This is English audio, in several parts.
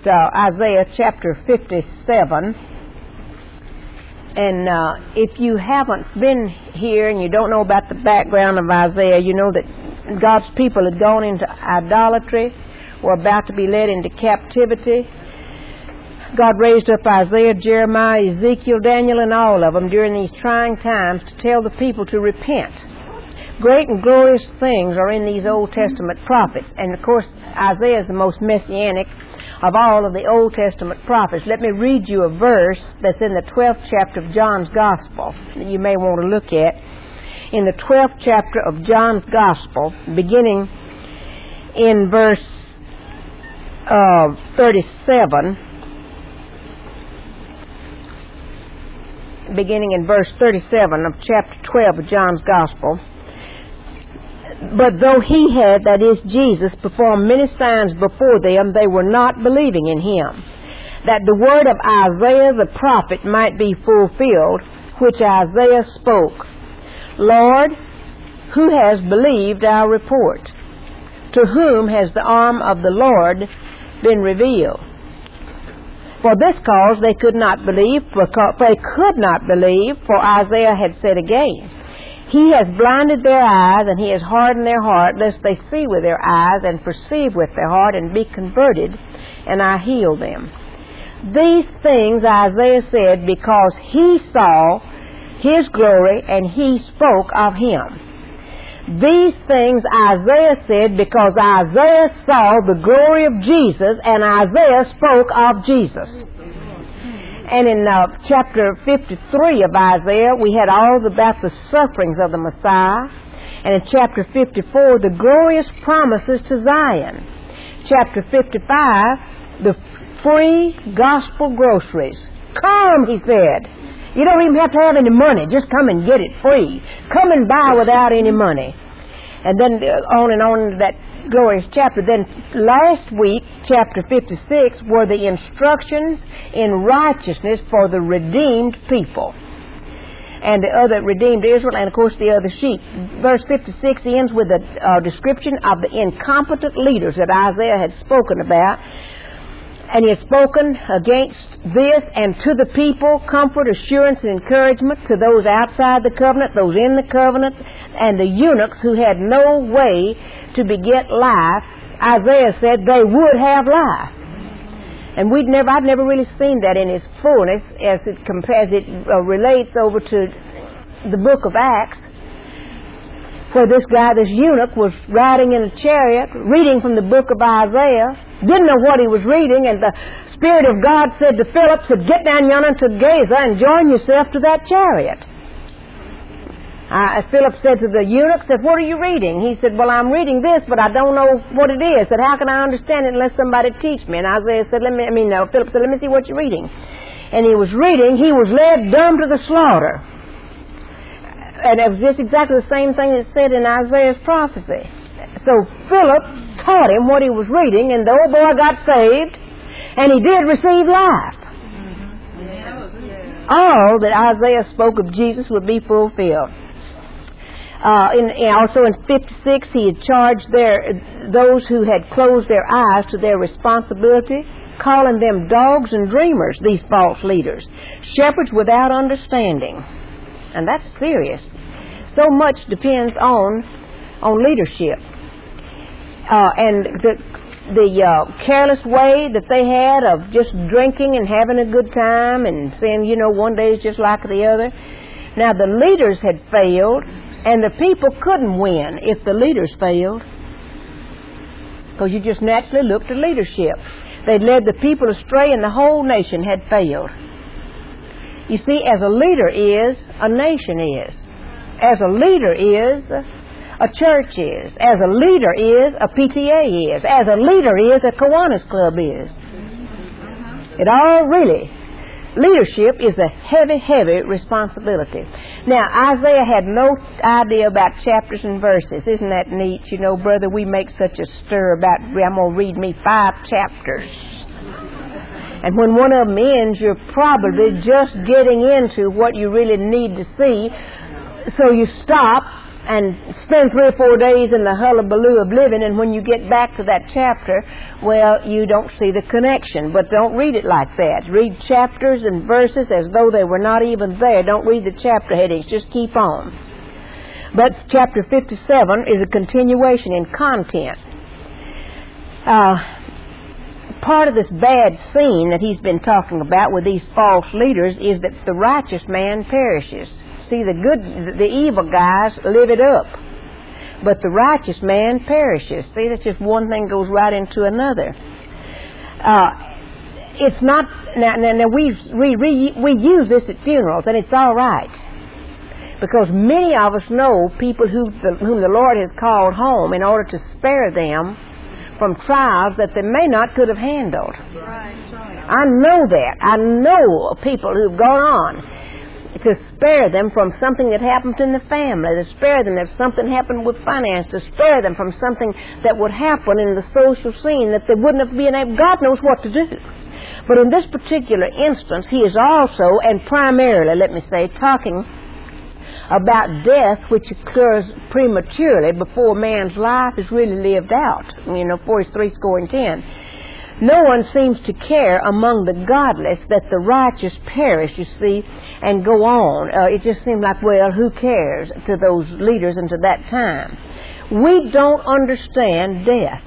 Isaiah chapter 57. And if you haven't been here and you don't know about the background of Isaiah, you know that God's people had gone into idolatry, were about to be led into captivity. God raised up Isaiah, Jeremiah, Ezekiel, Daniel, and all of them during these trying times to tell the people to repent. Great and glorious things are in these Old Testament prophets. And of course, Isaiah is the most messianic of all of the Old Testament prophets. Let me read you a verse that's in the 12th chapter of John's Gospel that you may want to look at. In the 12th chapter of John's Gospel, beginning in verse 37, beginning in verse 37 of chapter 12 of John's Gospel. But though he had, that is Jesus, performed many signs before them, they were not believing in him, that the word of Isaiah the prophet might be fulfilled, which Isaiah spoke. Lord, who has believed our report? To whom has the arm of the Lord been revealed? For this cause they could not believe, for Isaiah had said again, He has blinded their eyes, and he has hardened their heart, lest they see with their eyes, and perceive with their heart, and be converted, and I heal them. These things Isaiah said because he saw his glory, and he spoke of him. These things Isaiah said because Isaiah saw the glory of Jesus, and Isaiah spoke of Jesus. And in chapter 53 of Isaiah, we had all about the sufferings of the Messiah. And in chapter 54, the glorious promises to Zion. Chapter 55, the free gospel groceries. Come, he said. You don't even have to have any money. Just come and get it free. Come and buy without any money. And then on into that glorious chapter. Then last week, chapter 56, were the instructions in righteousness for the redeemed people. And the other redeemed Israel, and of course the other sheep. Verse 56 ends with a description of the incompetent leaders that Isaiah had spoken about. And he had spoken against this and to the people, comfort, assurance, and encouragement to those outside the covenant, those in the covenant, and the eunuchs who had no way to beget life. Isaiah said they would have life. And I'd never really seen that in its fullness as it relates over to the book of Acts, where this eunuch was riding in a chariot, reading from the book of Isaiah, didn't know what he was reading, and the Spirit of God said to Philip, get down yonder to Gaza and join yourself to that chariot. Philip said to the eunuch, what are you reading? He said, well, I'm reading this, but I don't know what it is. Said, how can I understand it unless somebody teach me? And Philip said, let me see what you're reading. And he was reading, he was led dumb to the slaughter. And it was just exactly the same thing that said in Isaiah's prophecy. So Philip taught him what he was reading, and the old boy got saved, and he did receive life. All that Isaiah spoke of Jesus would be fulfilled. Also in 56, he had charged those who had closed their eyes to their responsibility, calling them dogs and dreamers, these false leaders, shepherds without understanding. And that's serious. So much depends on leadership. And the careless way that they had of just drinking and having a good time and saying, one day is just like the other. Now, the leaders had failed, and the people couldn't win if the leaders failed, because you just naturally looked at leadership. They'd led the people astray, and the whole nation had failed. You see, as a leader is, a nation is. As a leader is, a church is. As a leader is, a PTA is. As a leader is, a Kiwanis Club is. It all really, leadership is a heavy, heavy responsibility. Now, Isaiah had no idea about chapters and verses. Isn't that neat? Brother, we make such a stir about, I'm going to read me 5 chapters. And when one of them ends, you're probably just getting into what you really need to see. So you stop and spend 3 or 4 days in the hullabaloo of living, and when you get back to that chapter, well, you don't see the connection. But don't read it like that. Read chapters and verses as though they were not even there. Don't read the chapter headings. Just keep on. But chapter 57 is a continuation in content. Part of this bad scene that he's been talking about with these false leaders is that the righteous man perishes. See, the evil guys live it up, but the righteous man perishes. See, that's just one thing goes right into another. It's not now. We use this at funerals, and it's all right, because many of us know people whom the Lord has called home in order to spare them from trials that they may not could have handled. I know that. I know people who've gone on to spare them from something that happened in the family, to spare them if something happened with finance, to spare them from something that would happen in the social scene that they wouldn't have been able, God knows what to do. But in this particular instance, he is also, and primarily, let me say, talking about death which occurs prematurely before man's life is really lived out, before he's 70. No one seems to care among the godless that the righteous perish, you see, and go on. It just seems like, well, who cares to those leaders and to that time. We don't understand death,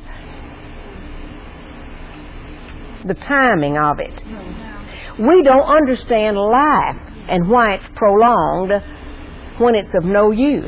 the timing of it. We don't understand life and why it's prolonged when it's of no use.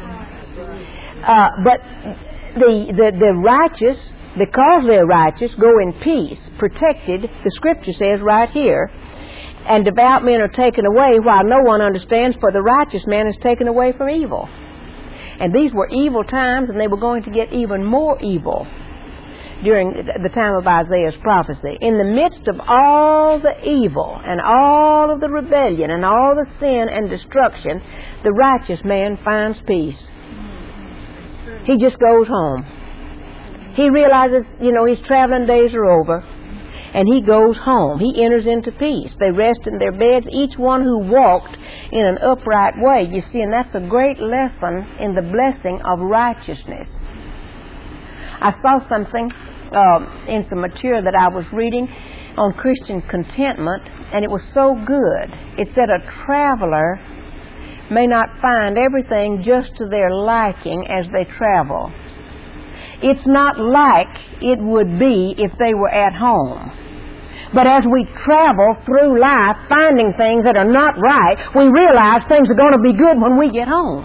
But the righteous, because they're righteous, go in peace, protected, the Scripture says right here, and devout men are taken away while no one understands, for the righteous man is taken away from evil. And these were evil times, and they were going to get even more evil during the time of Isaiah's prophecy. In the midst of all the evil and all of the rebellion and all the sin and destruction, the righteous man finds peace. He just goes home. He realizes, his traveling days are over, and he goes home. He enters into peace. They rest in their beds, each one who walked in an upright way. You see, and that's a great lesson in the blessing of righteousness. I saw something in some material that I was reading on Christian contentment, and it was so good. It said a traveler may not find everything just to their liking as they travel. It's not like it would be if they were at home. But as we travel through life finding things that are not right, we realize things are going to be good when we get home.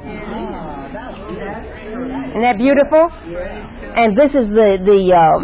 Isn't that beautiful? And this is the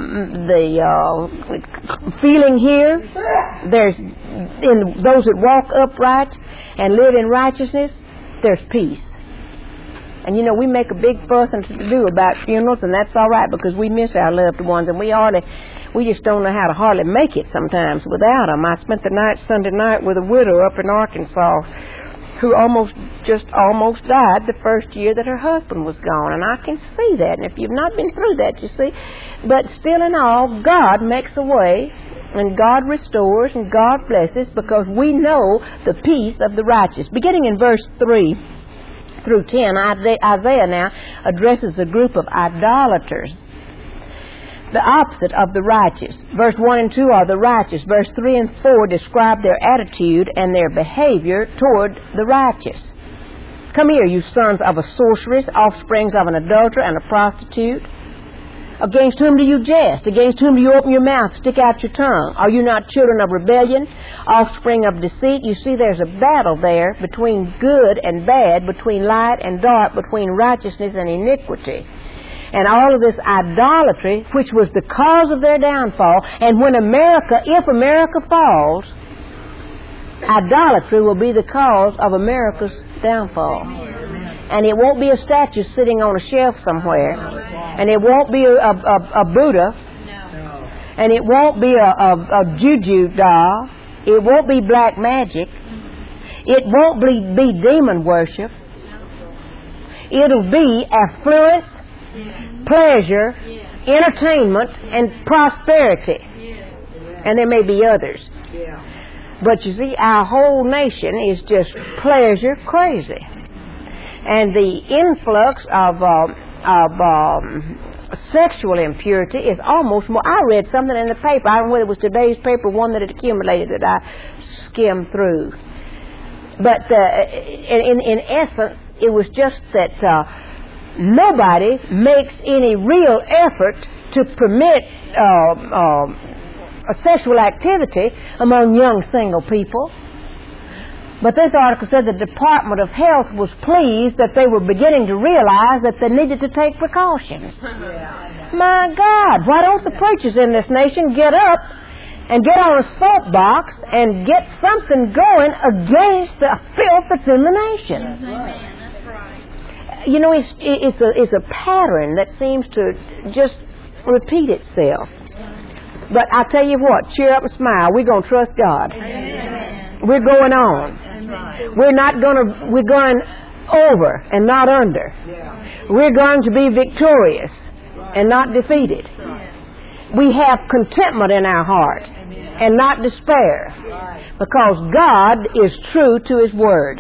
feeling here. There's in those that walk upright and live in righteousness, there's peace. And we make a big fuss and to do about funerals, and that's all right because we miss our loved ones, and we just don't know how to hardly make it sometimes without them. I spent the Sunday night with a widow up in Arkansas who almost died the first year that her husband was gone, and I can see that. And if you've not been through that, you see, but still in all, God makes a way, and God restores, and God blesses, because we know the peace of the righteous. Beginning in verse 3 through 10, Isaiah now addresses a group of idolaters, the opposite of the righteous. Verse 1 and 2 are the righteous. Verse 3 and 4 describe their attitude and their behavior toward the righteous. Come here, you sons of a sorceress, offsprings of an adulterer and a prostitute. Against whom do you jest? Against whom do you open your mouth, stick out your tongue? Are you not children of rebellion, offspring of deceit? You see, there's a battle there between good and bad, between light and dark, between righteousness and iniquity. And all of this idolatry, which was the cause of their downfall. And when if America falls, idolatry will be the cause of America's downfall. And it won't be a statue sitting on a shelf somewhere. And it won't be a Buddha. And it won't be a juju doll. It won't be black magic. It won't be demon worship. It'll be affluence, pleasure, entertainment, and prosperity. And there may be others. But you see, our whole nation is just pleasure crazy. And the influx of sexual impurity is almost more. I read something in the paper, I don't know whether it was today's paper, one that had accumulated that I skimmed through. But in essence, it was just that nobody makes any real effort to permit sexual activity among young single people. But this article said the Department of Health was pleased that they were beginning to realize that they needed to take precautions. Yeah. My God, why don't the preachers in this nation get up and get on a soapbox and get something going against the filth that's in the nation? That's right. You know, it's a pattern that seems to just repeat itself. But I tell you what, cheer up and smile. We're going to trust God. Amen. We're going on. We're going over and not under. We're going to be victorious and not defeated. We have contentment in our heart and not despair, because God is true to His Word.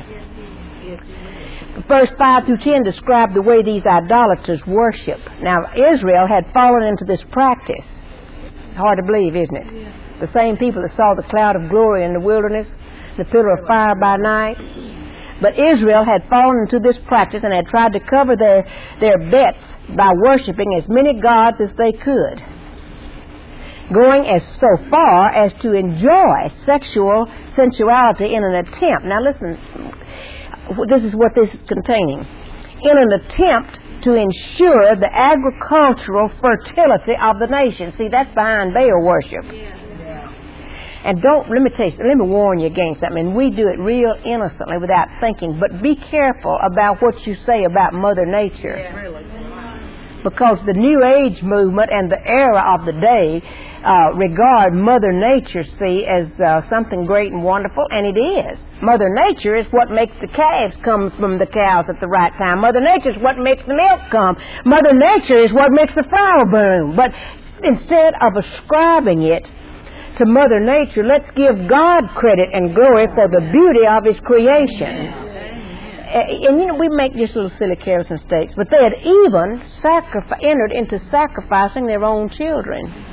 Verse 5 through 10 describe the way these idolaters worship. Now, Israel had fallen into this practice. Hard to believe, isn't it? The same people that saw the cloud of glory in the wilderness, the pillar of fire by night. But Israel had fallen into this practice and had tried to cover their bets by worshiping as many gods as they could, going as so far as to enjoy sexual sensuality in an attempt. Now listen, this is what this is containing. In an attempt to ensure the agricultural fertility of the nation. See, that's behind Baal worship. And let me warn you against something. And we do it real innocently without thinking. But be careful about what you say about Mother Nature. Because the New Age movement and the era of the day regard Mother Nature, see, as something great and wonderful, and it is. Mother Nature is what makes the calves come from the cows at the right time. Mother Nature is what makes the milk come. Mother Nature is what makes the flower bloom. But instead of ascribing it to Mother Nature, let's give God credit and glory for the beauty of His creation. And you know, we make just little silly careless mistakes, but they had even entered into sacrificing their own children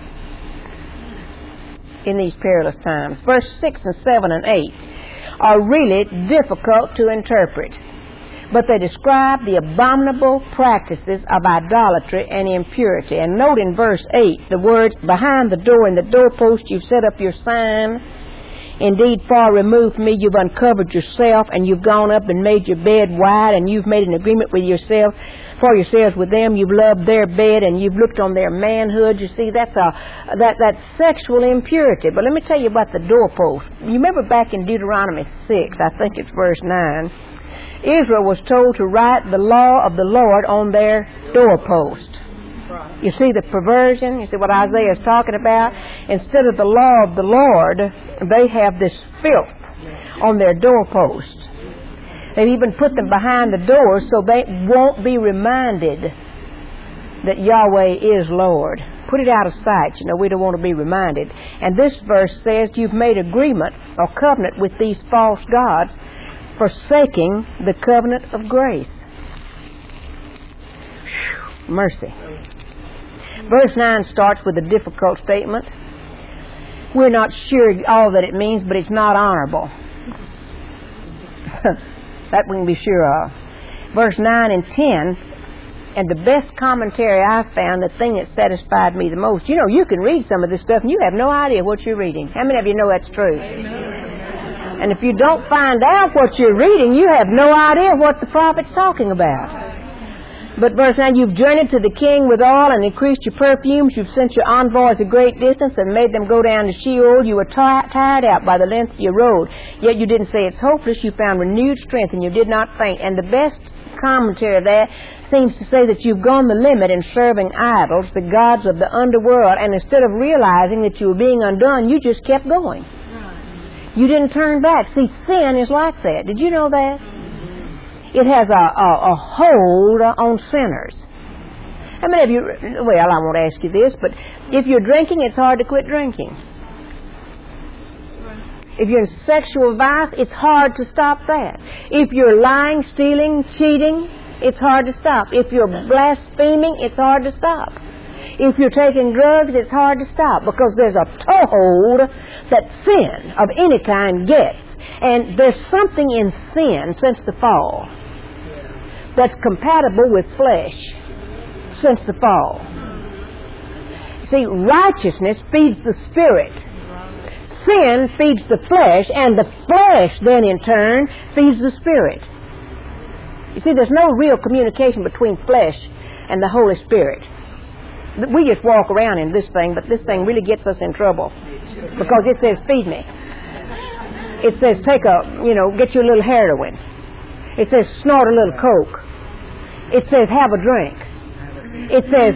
in these perilous times. Verse 6 and 7 and 8 are really difficult to interpret, but they describe the abominable practices of idolatry and impurity. And note in verse 8 the words, behind the door and the doorpost you've set up your sign. Indeed, far removed from me, you've uncovered yourself, and you've gone up and made your bed wide, and you've made an agreement with yourself, for yourselves with them. You've loved their bed, and you've looked on their manhood. You see, that's sexual impurity. But let me tell you about the doorpost. You remember back in Deuteronomy 6, I think it's verse 9, Israel was told to write the law of the Lord on their doorpost. You see the perversion? You see what Isaiah is talking about? Instead of the law of the Lord, they have this filth on their doorpost. They've even put them behind the door so they won't be reminded that Yahweh is Lord. Put it out of sight. You know, we don't want to be reminded. And this verse says you've made agreement or covenant with these false gods, forsaking the covenant of grace. Whew, mercy. Verse 9 starts with a difficult statement. We're not sure all that it means, but it's not honorable. That we can be sure of. Verse 9 and 10, and the best commentary I've found, the thing that satisfied me the most, you know, you can read some of this stuff and you have no idea what you're reading. How many of you know that's true? Amen. And if you don't find out what you're reading, you have no idea what the prophet's talking about. But verse 9, you've journeyed to the king with oil and increased your perfumes. You've sent your envoys a great distance and made them go down to Sheol. You were tired out by the length of your road. Yet you didn't say it's hopeless. You found renewed strength and you did not faint. And the best commentary of that seems to say that you've gone the limit in serving idols, the gods of the underworld. And instead of realizing that you were being undone, you just kept going. You didn't turn back. See, sin is like that. Did you know that? It has a hold on sinners. How many of you, well, I won't ask you this, but if you're drinking, it's hard to quit drinking. If you're in sexual vice, it's hard to stop that. If you're lying, stealing, cheating, it's hard to stop. If you're blaspheming, it's hard to stop. If you're taking drugs, it's hard to stop because there's a toehold that sin of any kind gets. And there's something in sin since the fall that's compatible with flesh since the fall. See, righteousness feeds the spirit. Sin feeds the flesh, and the flesh then in turn feeds the spirit. You see, there's no real communication between flesh and the Holy Spirit. We just walk around in this thing, but this thing really gets us in trouble because it says, feed me. It says, get you a little heroin. It says, snort a little coke. It says, have a drink. It says,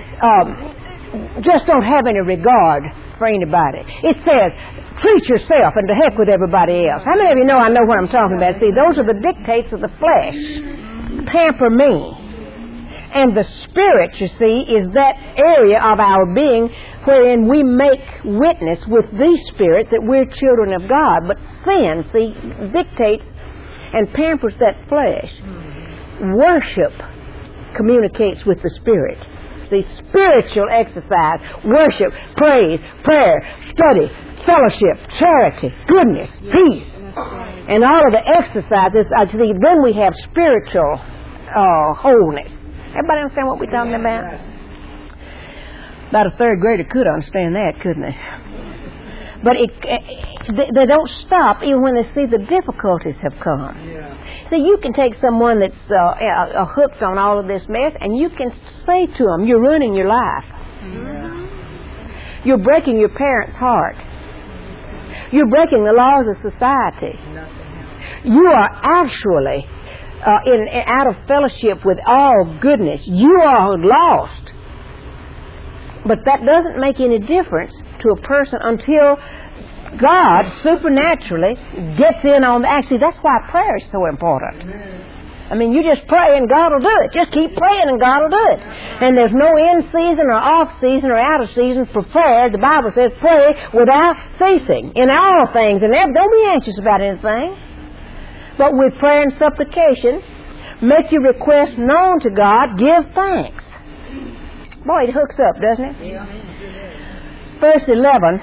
just don't have any regard for anybody. It says, treat yourself and to heck with everybody else. How many of you know I know what I'm talking about? See, those are the dictates of the flesh. Pamper me. And the Spirit, you see, is that area of our being wherein we make witness with these spirits that we're children of God. But sin, see, dictates and pampers that flesh. Worship communicates with the Spirit. The spiritual exercise, worship, praise, prayer, study, fellowship, charity, goodness, peace, and all of the exercises, then we have spiritual wholeness. Everybody understand what we're talking about? About a third grader could understand that, couldn't they? But they don't stop even when they see the difficulties have come. See, you can take someone that's hooked on all of this mess, and you can say to them, you're ruining your life. You're breaking your parents' heart. You're breaking the laws of society. You are actually out of fellowship with all goodness. You are lost. But that doesn't make any difference to a person until God supernaturally gets in on the... Actually, that's why prayer is so important. I mean, you just pray and God will do it. Just keep praying and God will do it. And there's no in season or off season or out of season for prayer. The Bible says pray without ceasing in all things. And don't be anxious about anything. But with prayer and supplication, make your request known to God, give thanks. Boy, it hooks up, doesn't it? Verse 11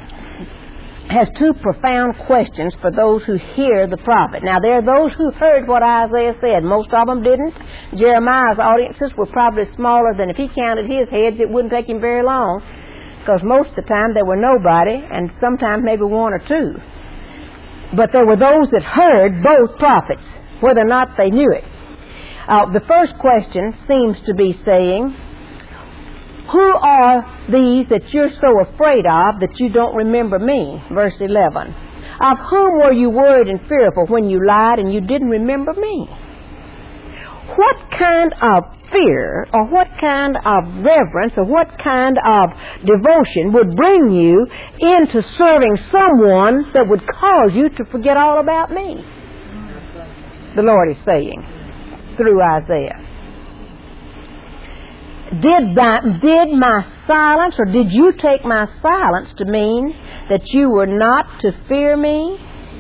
has two profound questions for those who hear the prophet. Now, there are those who heard what Isaiah said. Most of them didn't. Jeremiah's audiences were probably smaller than if he counted his heads, it wouldn't take him very long, because most of the time there were nobody, and sometimes maybe one or two. But there were those that heard both prophets, whether or not they knew it. The first question seems to be saying, who are these that you're so afraid of that you don't remember me? Verse 11. Of whom were you worried and fearful when you lied and you didn't remember me? What kind of fear or what kind of reverence or what kind of devotion would bring you into serving someone that would cause you to forget all about me? The Lord is saying through Isaiah. Did my silence, or did you take my silence to mean that you were not to fear me?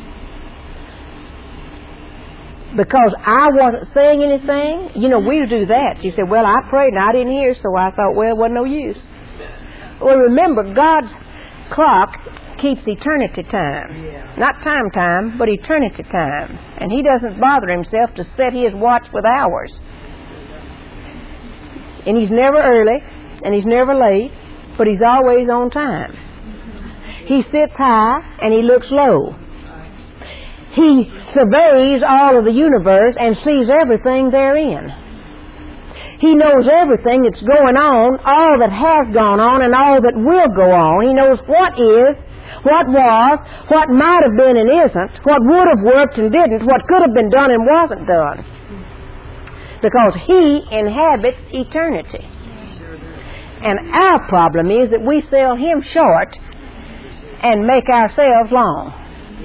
Because I wasn't saying anything? You know, we do that. You say, well, I prayed and I didn't hear, so I thought, well, it wasn't no use. Well, remember, God's clock keeps eternity time. Not time, but eternity time. And He doesn't bother Himself to set His watch with hours. And He's never early, and He's never late, but He's always on time. He sits high, and He looks low. He surveys all of the universe and sees everything therein. He knows everything that's going on, all that has gone on, and all that will go on. He knows what is, what was, what might have been and isn't, what would have worked and didn't, what could have been done and wasn't done. Because He inhabits eternity. And our problem is that we sell Him short and make ourselves long.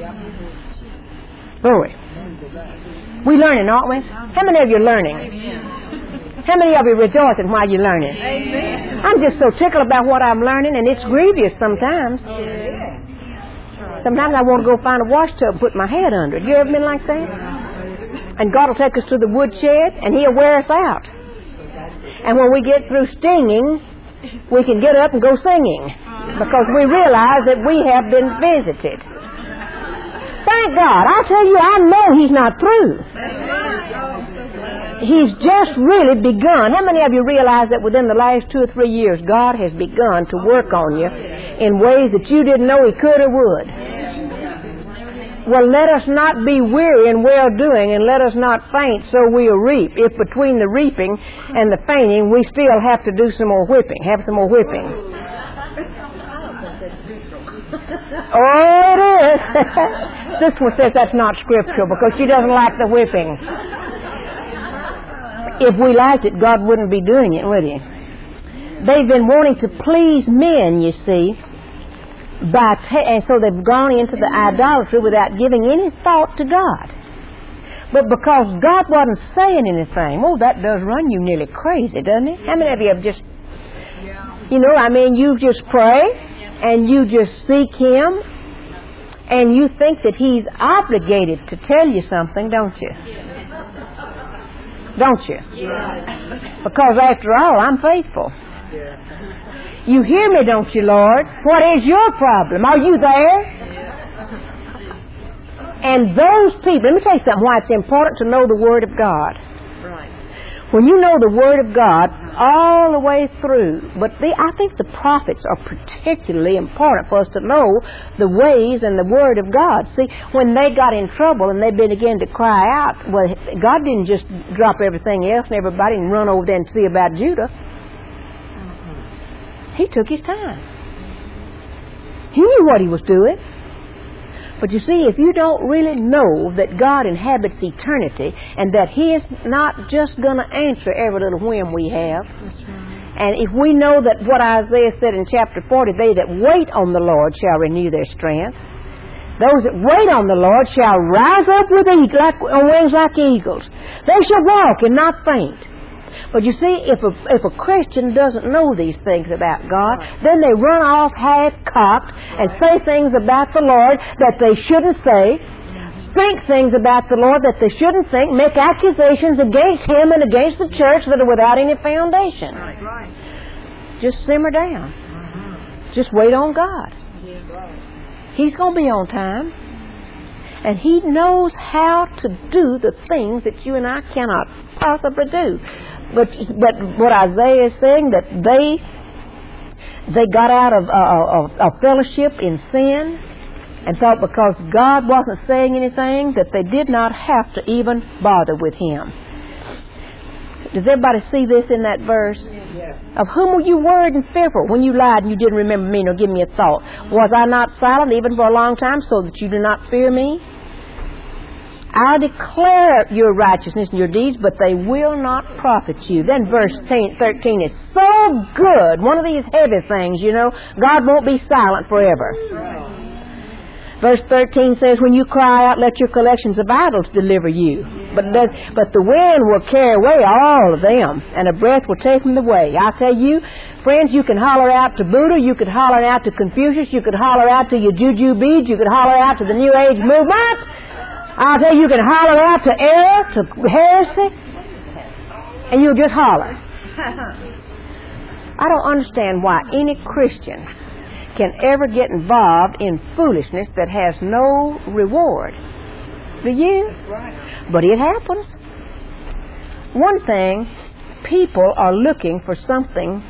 Glory. We learning, aren't we? How many of you are learning? How many of you are rejoicing while you're learning? I'm just so tickled about what I'm learning, and it's grievous sometimes. Sometimes I want to go find a wash tub and put my head under it. You ever been like that? And God will take us to the woodshed and He'll wear us out. And when we get through stinging, we can get up and go singing because we realize that we have been visited. Thank God. I tell you, I know He's not through. He's just really begun. How many of you realize that within the last 2 or 3 years, God has begun to work on you in ways that you didn't know He could or would? Well, let us not be weary in well-doing, and let us not faint so we'll reap. If between the reaping and the fainting, we still have to do some more whipping, have some more whipping. Oh, it is. This one says that's not scriptural because she doesn't like the whipping. If we liked it, God wouldn't be doing it, would He? They've been wanting to please men, you see, and so they've gone into the idolatry without giving any thought to God. But because God wasn't saying anything, that does run you nearly crazy, doesn't it? How many of you have just, you just pray and you just seek Him and you think that He's obligated to tell you something, don't you? Don't you? Because after all, I'm faithful. You hear me, don't you, Lord? What is your problem? Are you there? And those people, let me tell you something, why it's important to know the Word of God. When you know the Word of God all the way through, I think the prophets are particularly important for us to know the ways and the Word of God. See, when they got in trouble and they began to cry out, well, God didn't just drop everything else and everybody and run over there and see about Judah. He took His time. He knew what He was doing. But you see, if you don't really know that God inhabits eternity and that He is not just going to answer every little whim we have, and if we know that what Isaiah said in chapter 40, they that wait on the Lord shall renew their strength. Those that wait on the Lord shall rise up with wings like eagles. They shall walk and not faint. But you see, if a Christian doesn't know these things about God, then they run off half-cocked and say things about the Lord that they shouldn't say, think things about the Lord that they shouldn't think, make accusations against Him and against the church that are without any foundation. Just simmer down. Just wait on God. He's going to be on time. And He knows how to do the things that you and I cannot possibly do. But what Isaiah is saying, that they got out of fellowship in sin and thought because God wasn't saying anything that they did not have to even bother with Him. Does everybody see this in that verse? Of whom were you worried and fearful when you lied and you didn't remember me nor give me a thought? Was I not silent even for a long time so that you do not fear me? I'll declare your righteousness and your deeds, but they will not profit you. Then verse 13 is so good. One of these heavy things, God won't be silent forever. Verse 13 says, when you cry out, let your collections of idols deliver you. But the wind will carry away all of them, and a breath will take them away. I tell you, friends, you can holler out to Buddha, you could holler out to Confucius, you could holler out to your juju beads, you could holler out to the New Age movement. I'll tell you, you can holler out to error, to heresy, and you'll just holler. I don't understand why any Christian can ever get involved in foolishness that has no reward. Do you? But it happens. One thing, people are looking for something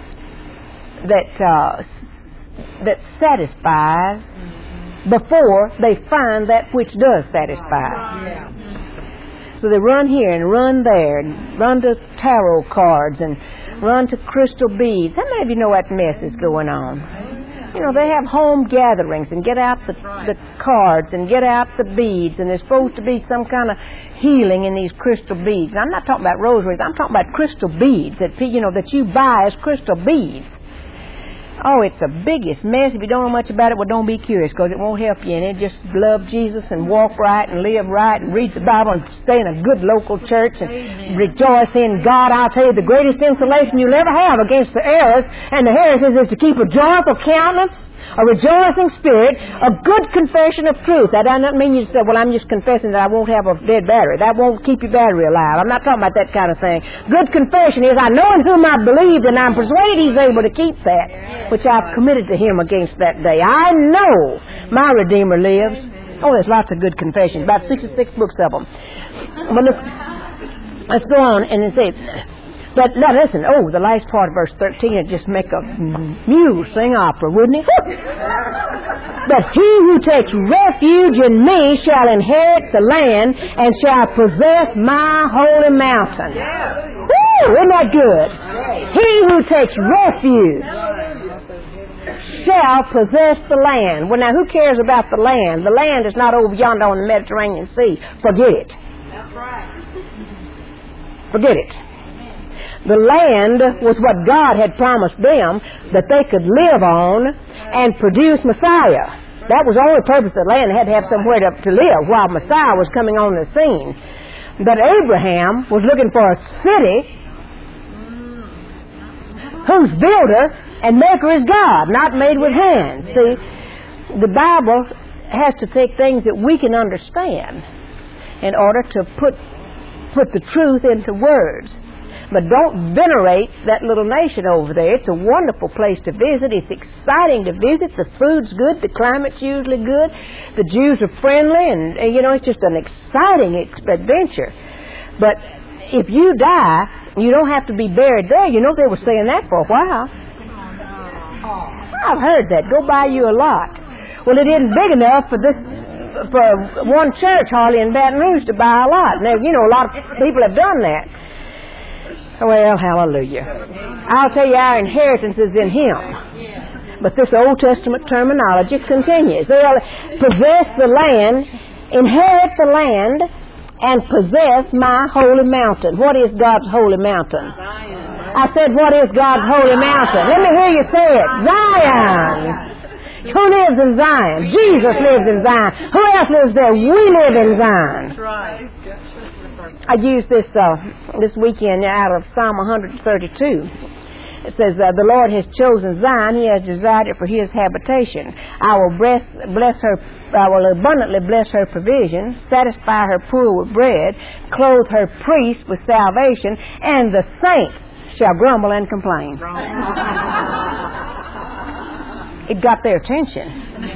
that satisfies before they find that which does satisfy. So they run here and run there and run to tarot cards and run to crystal beads. How many of you know what mess is going on? They have home gatherings and get out the cards and get out the beads, and there's supposed to be some kind of healing in these crystal beads. And I'm not talking about rosaries. I'm talking about crystal beads that you buy as crystal beads. Oh, it's the biggest mess. If you don't know much about it, well, don't be curious, because it won't help you in it. Just love Jesus and walk right and live right and read the Bible and stay in a good local church and rejoice in God. I'll tell you, the greatest insulation you'll ever have against the errors and the heresies is to keep a joyful countenance, a rejoicing spirit, a good confession of truth. That doesn't mean you say, well, I'm just confessing that I won't have a dead battery. That won't keep your battery alive. I'm not talking about that kind of thing. Good confession is, I know in whom I believe, and I'm persuaded He's able to keep that, which I've committed to Him against that day. I know my Redeemer lives. Oh, there's lots of good confessions, about 66 books of them. But let's go on and say, but now listen, the last part of verse 13 would just make a mule sing opera, wouldn't it? But he who takes refuge in me shall inherit the land and shall possess my holy mountain. Woo! Isn't that good? He who takes refuge shall possess the land. Well, now, who cares about the land? The land is not over yonder on the Mediterranean Sea. Forget it. That's right. Forget it. The land was what God had promised them, that they could live on and produce Messiah. That was the only purpose of the land. They had to have somewhere to live while Messiah was coming on the scene. But Abraham was looking for a city whose builder and maker is God, not made with hands. See, the Bible has to take things that we can understand in order to put the truth into words. But don't venerate that little nation over there. It's a wonderful place to visit. It's exciting to visit. The food's good. The climate's usually good. The Jews are friendly. And it's just an exciting adventure. But if you die, you don't have to be buried there. They were saying that for a while. I've heard that. Go buy you a lot. Well, it isn't big enough for one church hardly in Baton Rouge to buy a lot. Now, a lot of people have done that. Well, hallelujah. I'll tell you, our inheritance is in Him. But this Old Testament terminology continues. They'll possess the land, inherit the land, and possess my holy mountain. What is God's holy mountain? I said, what is God's holy mountain? Let me hear you say it. Zion. Who lives in Zion? Jesus lives in Zion. Who else lives there? We live in Zion. That's right. I used this weekend out of Psalm 132. It says, the Lord has chosen Zion. He has desired it for His habitation. I will abundantly bless her provision, satisfy her poor with bread, clothe her priests with salvation, and the saints shall grumble and complain. It got their attention.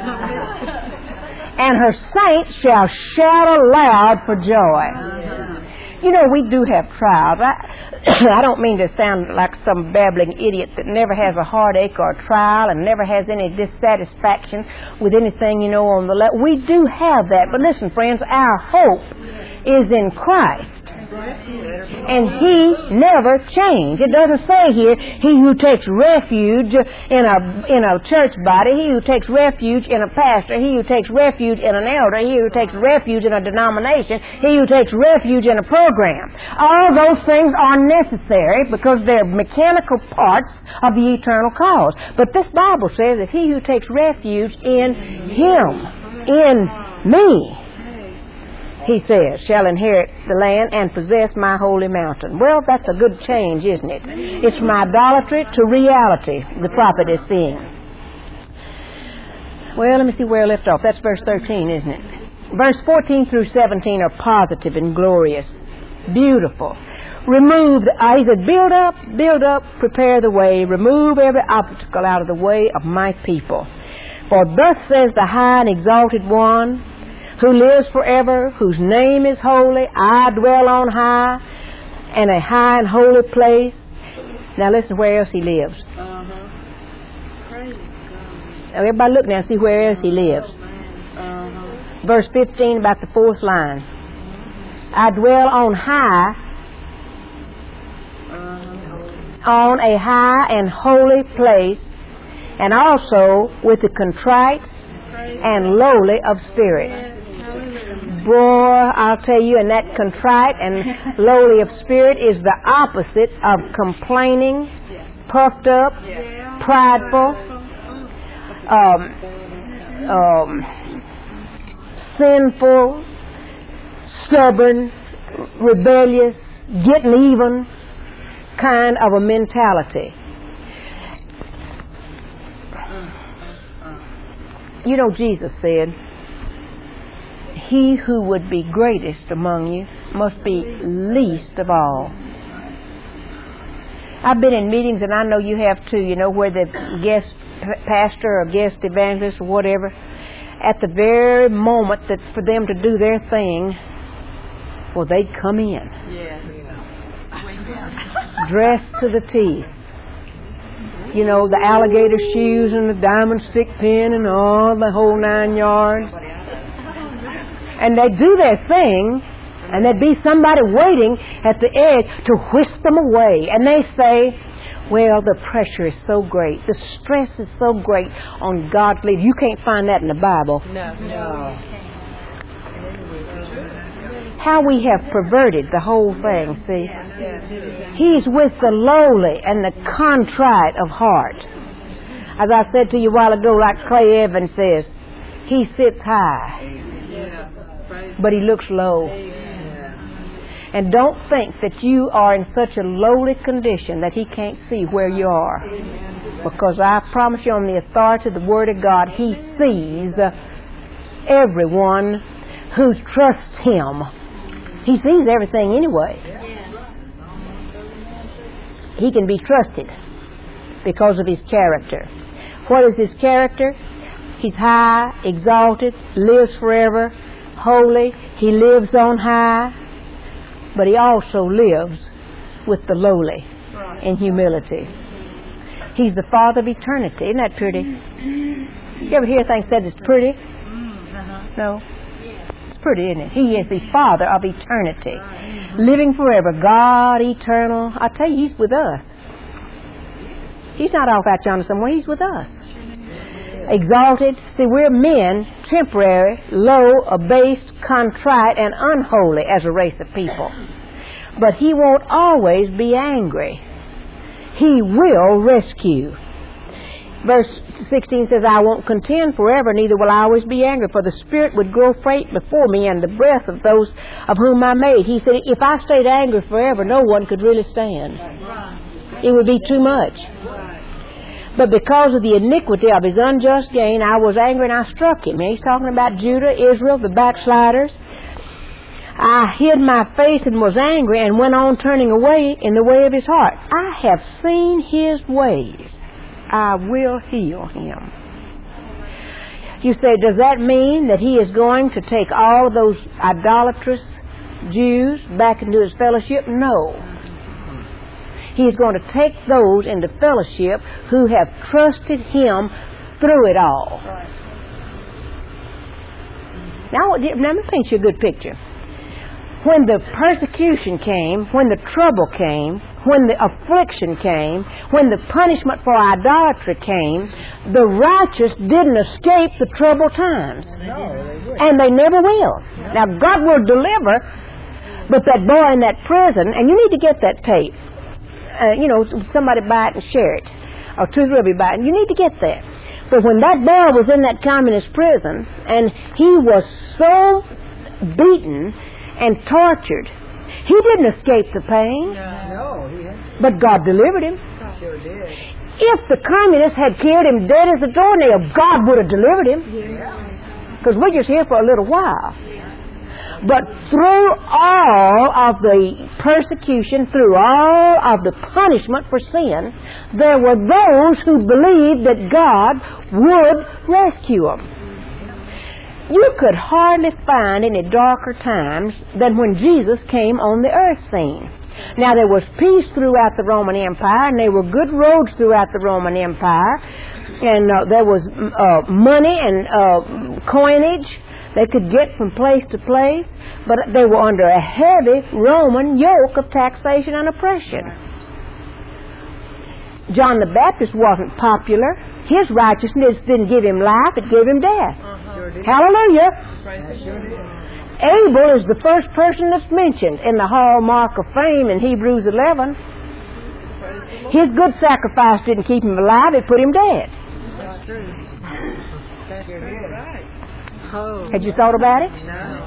And her saints shall shout aloud for joy. We do have trials. I don't mean to sound like some babbling idiot that never has a heartache or a trial and never has any dissatisfaction with anything, on the left. We do have that. But listen, friends, our hope is in Christ. And He never changed. It doesn't say here, he who takes refuge in a church body, he who takes refuge in a pastor, he who takes refuge in an elder, he who takes refuge in a denomination, he who takes refuge in a program. All those things are necessary because they're mechanical parts of the eternal cause. But this Bible says that he who takes refuge in Him, in me, He says, shall inherit the land and possess my holy mountain. Well, that's a good change, isn't it? It's from idolatry to reality, the prophet is seeing. Well, let me see where I left off. That's verse 13, isn't it? Verse 14 through 17 are positive and glorious. Beautiful. Remove, he said, build up, prepare the way, remove every obstacle out of the way of my people. For thus says the high and exalted one, who lives forever, whose name is holy. I dwell on high, and a high and holy place. Now listen where else He lives. Now everybody look now and see where else He lives. Verse 15, about the fourth line. I dwell on high, on a high and holy place, and also with the contrite and lowly of spirit. Boy, I'll tell you, and that contrite and lowly of spirit is the opposite of complaining, puffed up, prideful, sinful, stubborn, rebellious, getting even kind of a mentality. You know, Jesus said, he who would be greatest among you must be least of all. I've been in meetings, and I know you have too, you know, where the guest pastor or guest evangelist or whatever, at the very moment that for them to do their thing, well, they'd come in. Dressed to the teeth. You know, the alligator shoes and the diamond stick pin and all the whole 9 yards. And they'd do their thing, and there'd be somebody waiting at the edge to whisk them away. And they say, well, the pressure is so great. The stress is so great on God's lead. You can't find that in the Bible. No. How we have perverted the whole thing, see? He's with the lowly and the contrite of heart. As I said to you a while ago, like Clay Evans says, he sits high, but he looks low. And don't think that you are in such a lowly condition that he can't see where you are. Because I promise you on the authority of the Word of God, he sees everyone who trusts him. He sees everything anyway. He can be trusted because of his character. What is his character? He's high, exalted, lives forever, holy. He lives on high, but he also lives with the lowly in humility. He's the Father of eternity. Isn't that pretty? You ever hear things said it's pretty? No? Pretty, isn't it? He is the Father of eternity, living forever, God eternal. I tell you, he's with us. He's not off out yonder somewhere. He's with us. Exalted. See, we're men, temporary, low, abased, contrite, and unholy as a race of people. But he won't always be angry. He will rescue. Verse 16 says, I won't contend forever, neither will I always be angry, for the Spirit would grow faint before me, and the breath of those of whom I made. He said, if I stayed angry forever, no one could really stand. It would be too much. But because of the iniquity of his unjust gain, I was angry and I struck him. And he's talking about Judah, Israel, the backsliders. I hid my face and was angry and went on turning away in the way of his heart. I have seen his ways. I will heal him. You say, does that mean that he is going to take all of those idolatrous Jews back into his fellowship? No. He is going to take those into fellowship who have trusted him through it all. Now, let me paint you a good picture. When the persecution came, when the trouble came, when the affliction came, when the punishment for idolatry came, the righteous didn't escape the troubled times. And they never will. Now, God will deliver, but that boy in that prison, and you need to get that tape. Somebody buy it and share it. Or two or three of you buy it. You need to get that. But when that boy was in that communist prison, and he was so beaten and tortured, he didn't escape the pain. No, he didn't. But God delivered him. Sure did. If the communists had killed him dead as a doornail, God would have delivered him. Because we're just here for a little while. But through all of the persecution, through all of the punishment for sin, there were those who believed that God would rescue them. You could hardly find any darker times than when Jesus came on the earth scene. Now, there was peace throughout the Roman Empire, and there were good roads throughout the Roman Empire, and there was money and coinage they could get from place to place, but they were under a heavy Roman yoke of taxation and oppression. John the Baptist wasn't popular. His righteousness didn't give him life, it gave him death. Hallelujah. Abel is the first person that's mentioned in the hallmark of fame in Hebrews 11. His good sacrifice didn't keep him alive, it put him dead. That sure did. Right. Oh. Had you thought about it? No.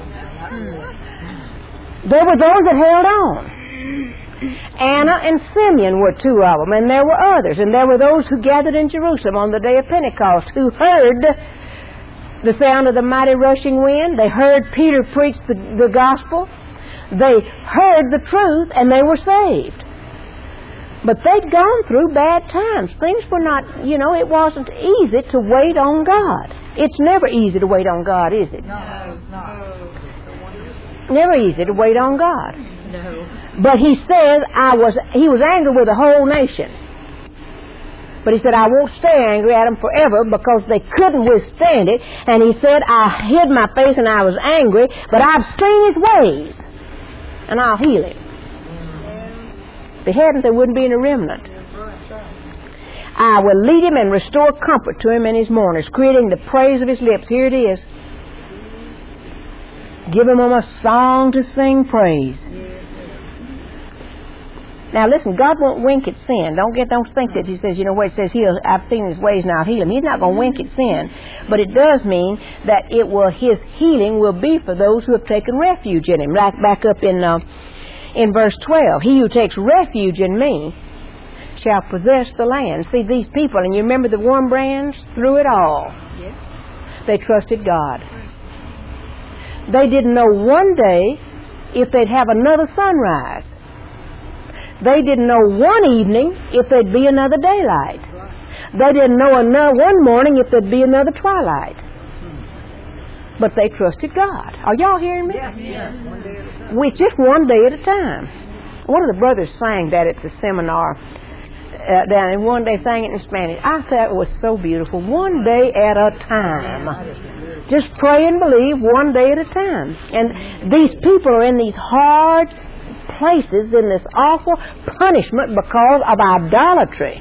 There were those that held on. Anna and Simeon were two of them, and there were others. And there were those who gathered in Jerusalem on the day of Pentecost who heard the sound of the mighty rushing wind. They heard Peter preach the gospel. They heard the truth, and they were saved. But they'd gone through bad times. Things were not, it wasn't easy to wait on God. It's never easy to wait on God, is it? No, it's not. Never easy to wait on God. No. But he says, he was angry with the whole nation. But he said, I won't stay angry at them forever because they couldn't withstand it. And he said, I hid my face and I was angry, but I've seen his ways, and I'll heal him. If they hadn't, there wouldn't be any remnant. I will lead him and restore comfort to him and his mourners, creating the praise of his lips. Here it is. Give him a song to sing praise. Now listen, God won't wink at sin. Don't think that he says, where it says, I've seen his ways and I'll heal him. He's not going to wink at sin. But it does mean that his healing will be for those who have taken refuge in him. Right back up in verse 12. He who takes refuge in me shall possess the land. See, these people, and you remember the worm brands? Through it all, they trusted God. They didn't know one day if they'd have another sunrise. They didn't know one evening if there'd be another daylight. They didn't know one morning if there'd be another twilight. But they trusted God. Are y'all hearing me? Yes. One day at a time. With just one day at a time. One of the brothers sang that at the seminar down, and one day sang it in Spanish. I thought it was so beautiful. One day at a time. Just pray and believe one day at a time. And these people are in these hard places, in this awful punishment because of idolatry.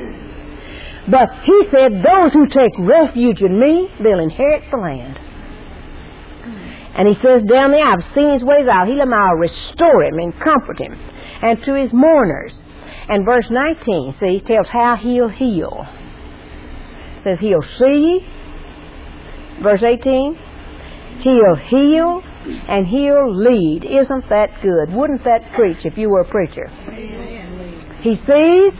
But he said, those who take refuge in me, they'll inherit the land. And he says down there, I've seen his ways, I'll heal him, I'll restore him and comfort him. And to his mourners. And verse 19, see, tells how he'll heal. It says he'll see. Verse 18, he'll heal and he'll lead. Isn't that good? Wouldn't that preach if you were a preacher? He sees,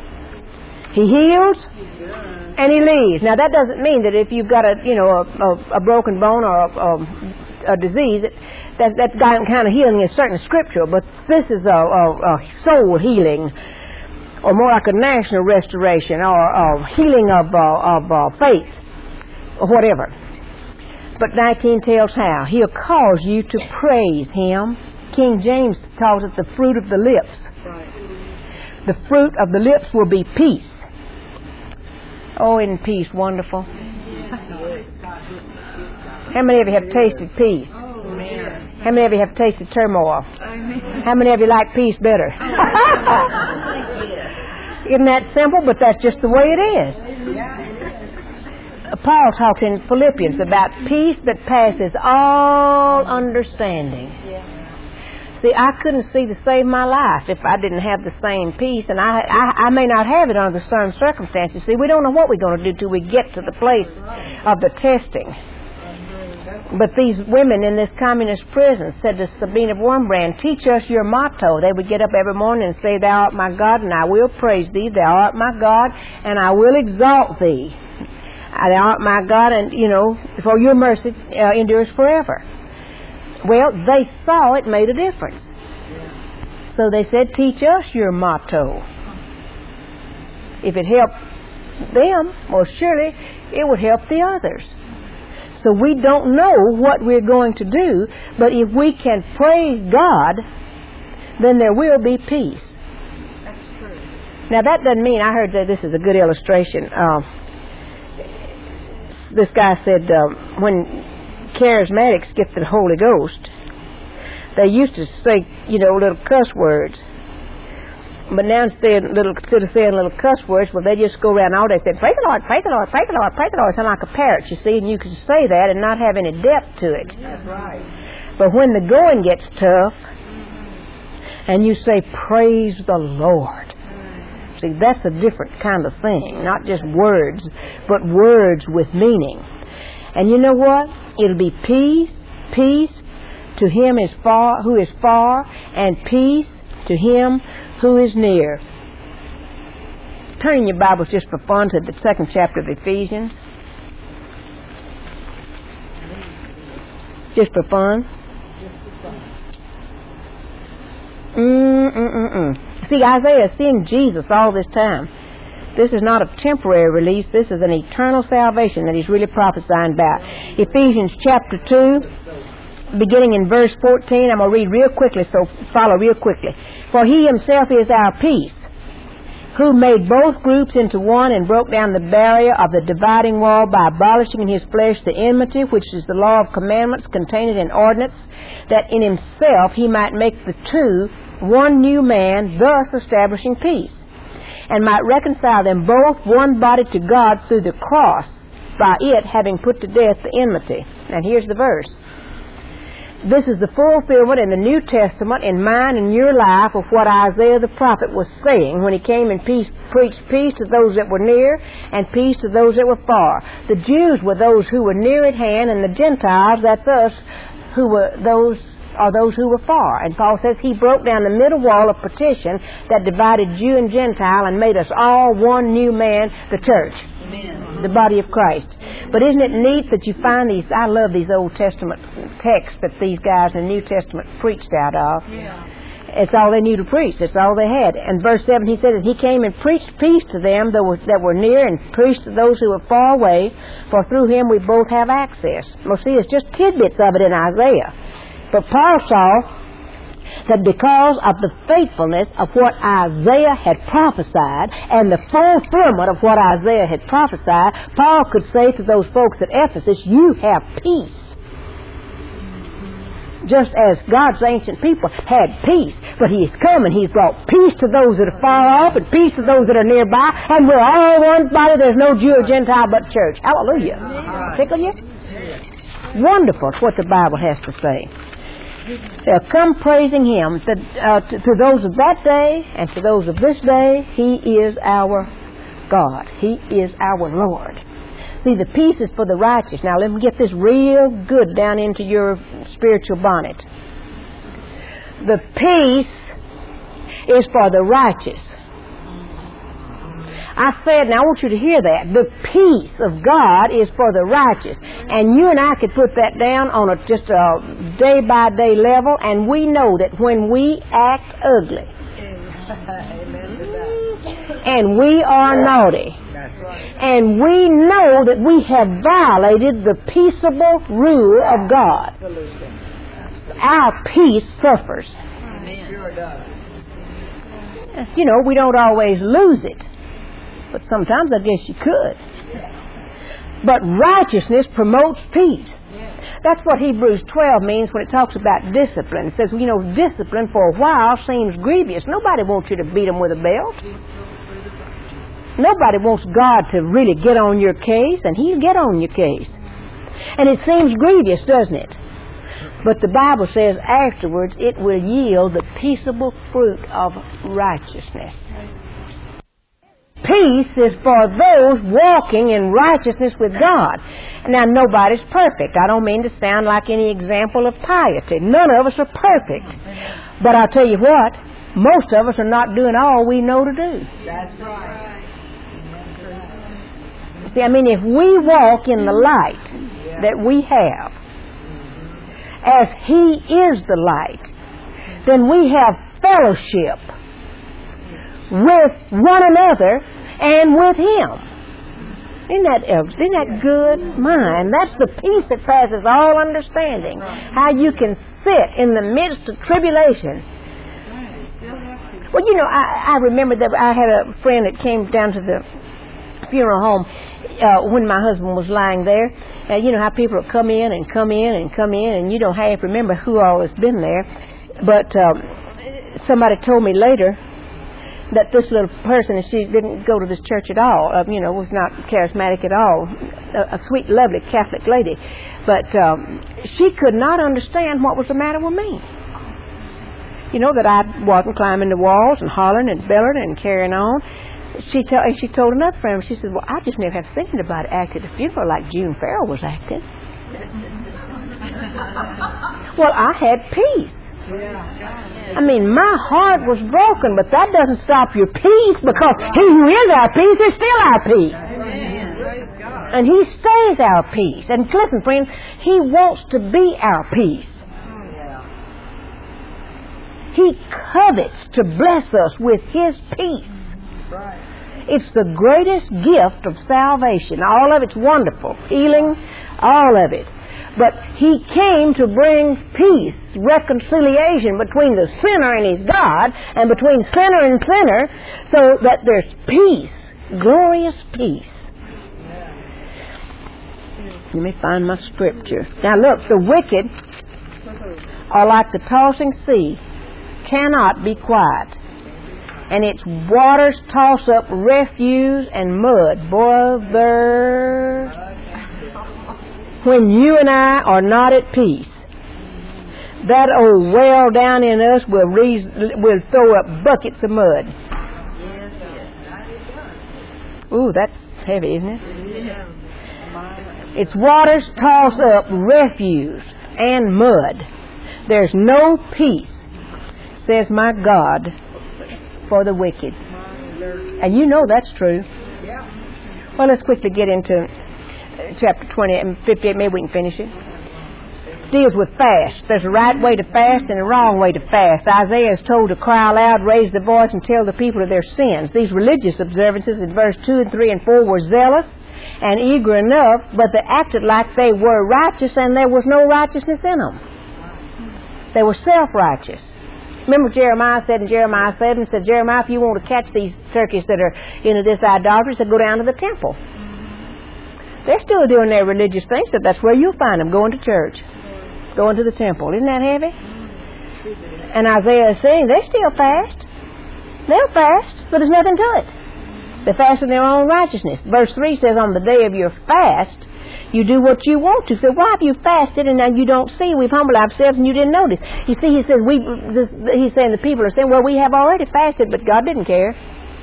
he heals, and he leads. Now that doesn't mean that if you've got a broken bone or a disease, that kind of healing is certainly scriptural, but this is a soul healing, or more like a national restoration, or healing of faith, or whatever. But 19 tells how. He'll cause you to praise him. King James calls it the fruit of the lips. The fruit of the lips will be peace. Oh, isn't peace wonderful? How many of you have tasted peace? How many of you have tasted turmoil? How many of you like peace better? Isn't that simple? But that's just the way it is. Paul talks in Philippians about peace that passes all understanding. See, I couldn't see to save my life if I didn't have the same peace, and I may not have it under the certain circumstances. See, we don't know what we're going to do till we get to the place of the testing. But these women in this communist prison said to Sabina Wormbrand, teach us your motto. They would get up every morning and say, thou art my God, and I will praise thee. Thou art my God, and I will exalt thee. Thou art my God, and, for your mercy endures forever. Well, they saw it made a difference. So they said, teach us your motto. If it helped them, well, surely it would help the others. So we don't know what we're going to do, but if we can praise God, then there will be peace. That's true. Now that doesn't mean, I heard that this is a good illustration. This guy said when charismatics get the Holy Ghost, they used to say, little cuss words. But now instead of saying little cuss words, well, they just go around all day saying, praise the Lord, praise the Lord, praise the Lord, praise the Lord. Sound like a parrot, you see, and you can say that and not have any depth to it. That's right. But when the going gets tough, and you say, praise the Lord, See, that's a different kind of thing. Not just words, but words with meaning. And you know what? It'll be peace, peace to him who is far, and peace to him who is near. Turn in your Bibles just for fun to the 2nd chapter of Ephesians. Just for fun. See, Isaiah is seeing Jesus all this time. This is not a temporary release. This is an eternal salvation that he's really prophesying about. Ephesians chapter 2, beginning in verse 14. I'm going to read real quickly, so follow real quickly. For he himself is our peace, who made both groups into one and broke down the barrier of the dividing wall by abolishing in his flesh the enmity, which is the law of commandments contained in ordinance, that in himself he might make the two one new man, thus establishing peace, and might reconcile them both one body to God through the cross, by it having put to death the enmity. And here's the verse. This is the fulfillment in the New Testament, in mine and your life, of what Isaiah the prophet was saying when he came and preached peace to those that were near and peace to those that were far. The Jews were those who were near at hand, and the Gentiles, that's us, who were those who were far. And Paul says he broke down the middle wall of partition that divided Jew and Gentile and made us all one new man, the church. Amen. The body of Christ. But isn't it neat that you find these? I love these Old Testament texts that these guys in the New Testament preached out of. Yeah. It's all they knew to preach. It's all they had. And verse 7, he said that he came and preached peace to them that were near, and preached to those who were far away, for through him we both have access. Well, see, it's just tidbits of it in Isaiah. But Paul saw that because of the faithfulness of what Isaiah had prophesied and the fulfillment of what Isaiah had prophesied, Paul could say to those folks at Ephesus, you have peace. Just as God's ancient people had peace, but he's come and he's brought peace to those that are far off and peace to those that are nearby, and we're all one body. There's no Jew or Gentile but church. Hallelujah. Tickle you? Wonderful what the Bible has to say. Come praising him. To those of that day and to those of this day, he is our God. He is our Lord. See, the peace is for the righteous. Now let me get this real good down into your spiritual bonnet. The peace is for the righteous. I said, now I want you to hear that. The peace of God is for the righteous. And you and I could put that down on just a day-by-day level, and we know that when we act ugly, and we are naughty, and we know that we have violated the peaceable rule of God, our peace suffers. You know, we don't always lose it. But sometimes I guess you could. But righteousness promotes peace. That's what Hebrews 12 means when it talks about discipline. It says, you know, discipline for a while seems grievous. Nobody wants you to beat them with a belt. Nobody wants God to really get on your case, and he'll get on your case. And it seems grievous, doesn't it? But the Bible says afterwards it will yield the peaceable fruit of righteousness. Peace is for those walking in righteousness with God. Now, nobody's perfect. I don't mean to sound like any example of piety. None of us are perfect. But I'll tell you what, most of us are not doing all we know to do. That's right. See, I mean, if we walk in the light that we have, as he is the light, then we have fellowship with one another and with him. Isn't that good? Mine. That's the peace that passes all understanding. How you can sit in the midst of tribulation. Well, you know, I remember that I had a friend that came down to the funeral home when my husband was lying there. You know how people come in and come in and come in, and you don't half remember who all has been there. But somebody told me later that this little person, she didn't go to this church at all, you know, was not charismatic at all, a sweet, lovely Catholic lady. But she could not understand what was the matter with me. You know, that I wasn't climbing the walls and hollering and bellowing and carrying on. She told another friend, she said, well, I just never have thinking about acting at the funeral like June Farrell was acting. Well, I had peace. I mean, my heart was broken, but that doesn't stop your peace, because He who is our peace is still our peace. And He stays our peace. And listen, friends, He wants to be our peace. He covets to bless us with His peace. It's the greatest gift of salvation. All of it's wonderful. Healing, all of it. But He came to bring peace, reconciliation between the sinner and his God, and between sinner and sinner, so that there's peace, glorious peace. Let me find my scripture. Now look, the wicked are like the tossing sea, cannot be quiet, and its waters toss up refuse and mud. Brother, when you and I are not at peace, that old well down in us will throw up buckets of mud. Ooh, that's heavy, isn't it? Its waters toss up refuse and mud. There's no peace, says my God, for the wicked. And you know that's true. Well, let's quickly get into chapter 20 and 58. Maybe we can finish it. Deals with fast. There's a right way to fast and a wrong way to fast. Isaiah is told to cry aloud, raise the voice, and tell the people of their sins. These religious observances in verse 2 and 3 and 4 were zealous and eager enough, but they acted like they were righteous, and there was no righteousness in them. They were self-righteous. Remember Jeremiah said in Jeremiah 7, said, Jeremiah, if you want to catch these turkeys that are into this idolatry, said, go down to the temple. They're still doing their religious things, but that's where you'll find them, going to church, going to the temple. Isn't that heavy? And Isaiah is saying they still fast. They'll fast, but there's nothing to it. They fast in their own righteousness. Verse 3 says, on the day of your fast, you do what you want to. So why have you fasted and now you don't see? We've humbled ourselves and you didn't notice. You see, he says he's saying the people are saying, well, we have already fasted, but God didn't care.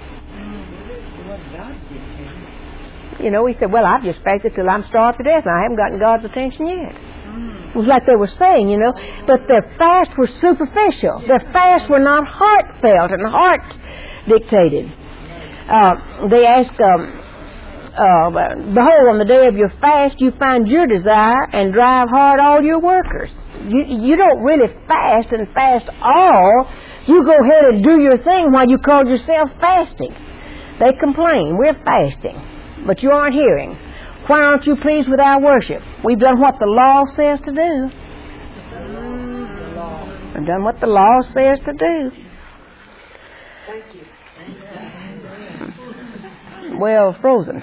You know, he said, well, I've just fasted till I'm starved to death and I haven't gotten God's attention yet. It was like they were saying, you know, but their fasts were superficial. Their fasts were not heartfelt and heart dictated. They asked, behold, on the day of your fast, you find your desire and drive hard all your workers. You don't really fast and fast all. You go ahead and do your thing while you call yourself fasting. They complain, we're fasting, but you aren't hearing. Why aren't you pleased with our worship? We've done what the law says to do. We've done what the law says to do. Thank you. Well, frozen.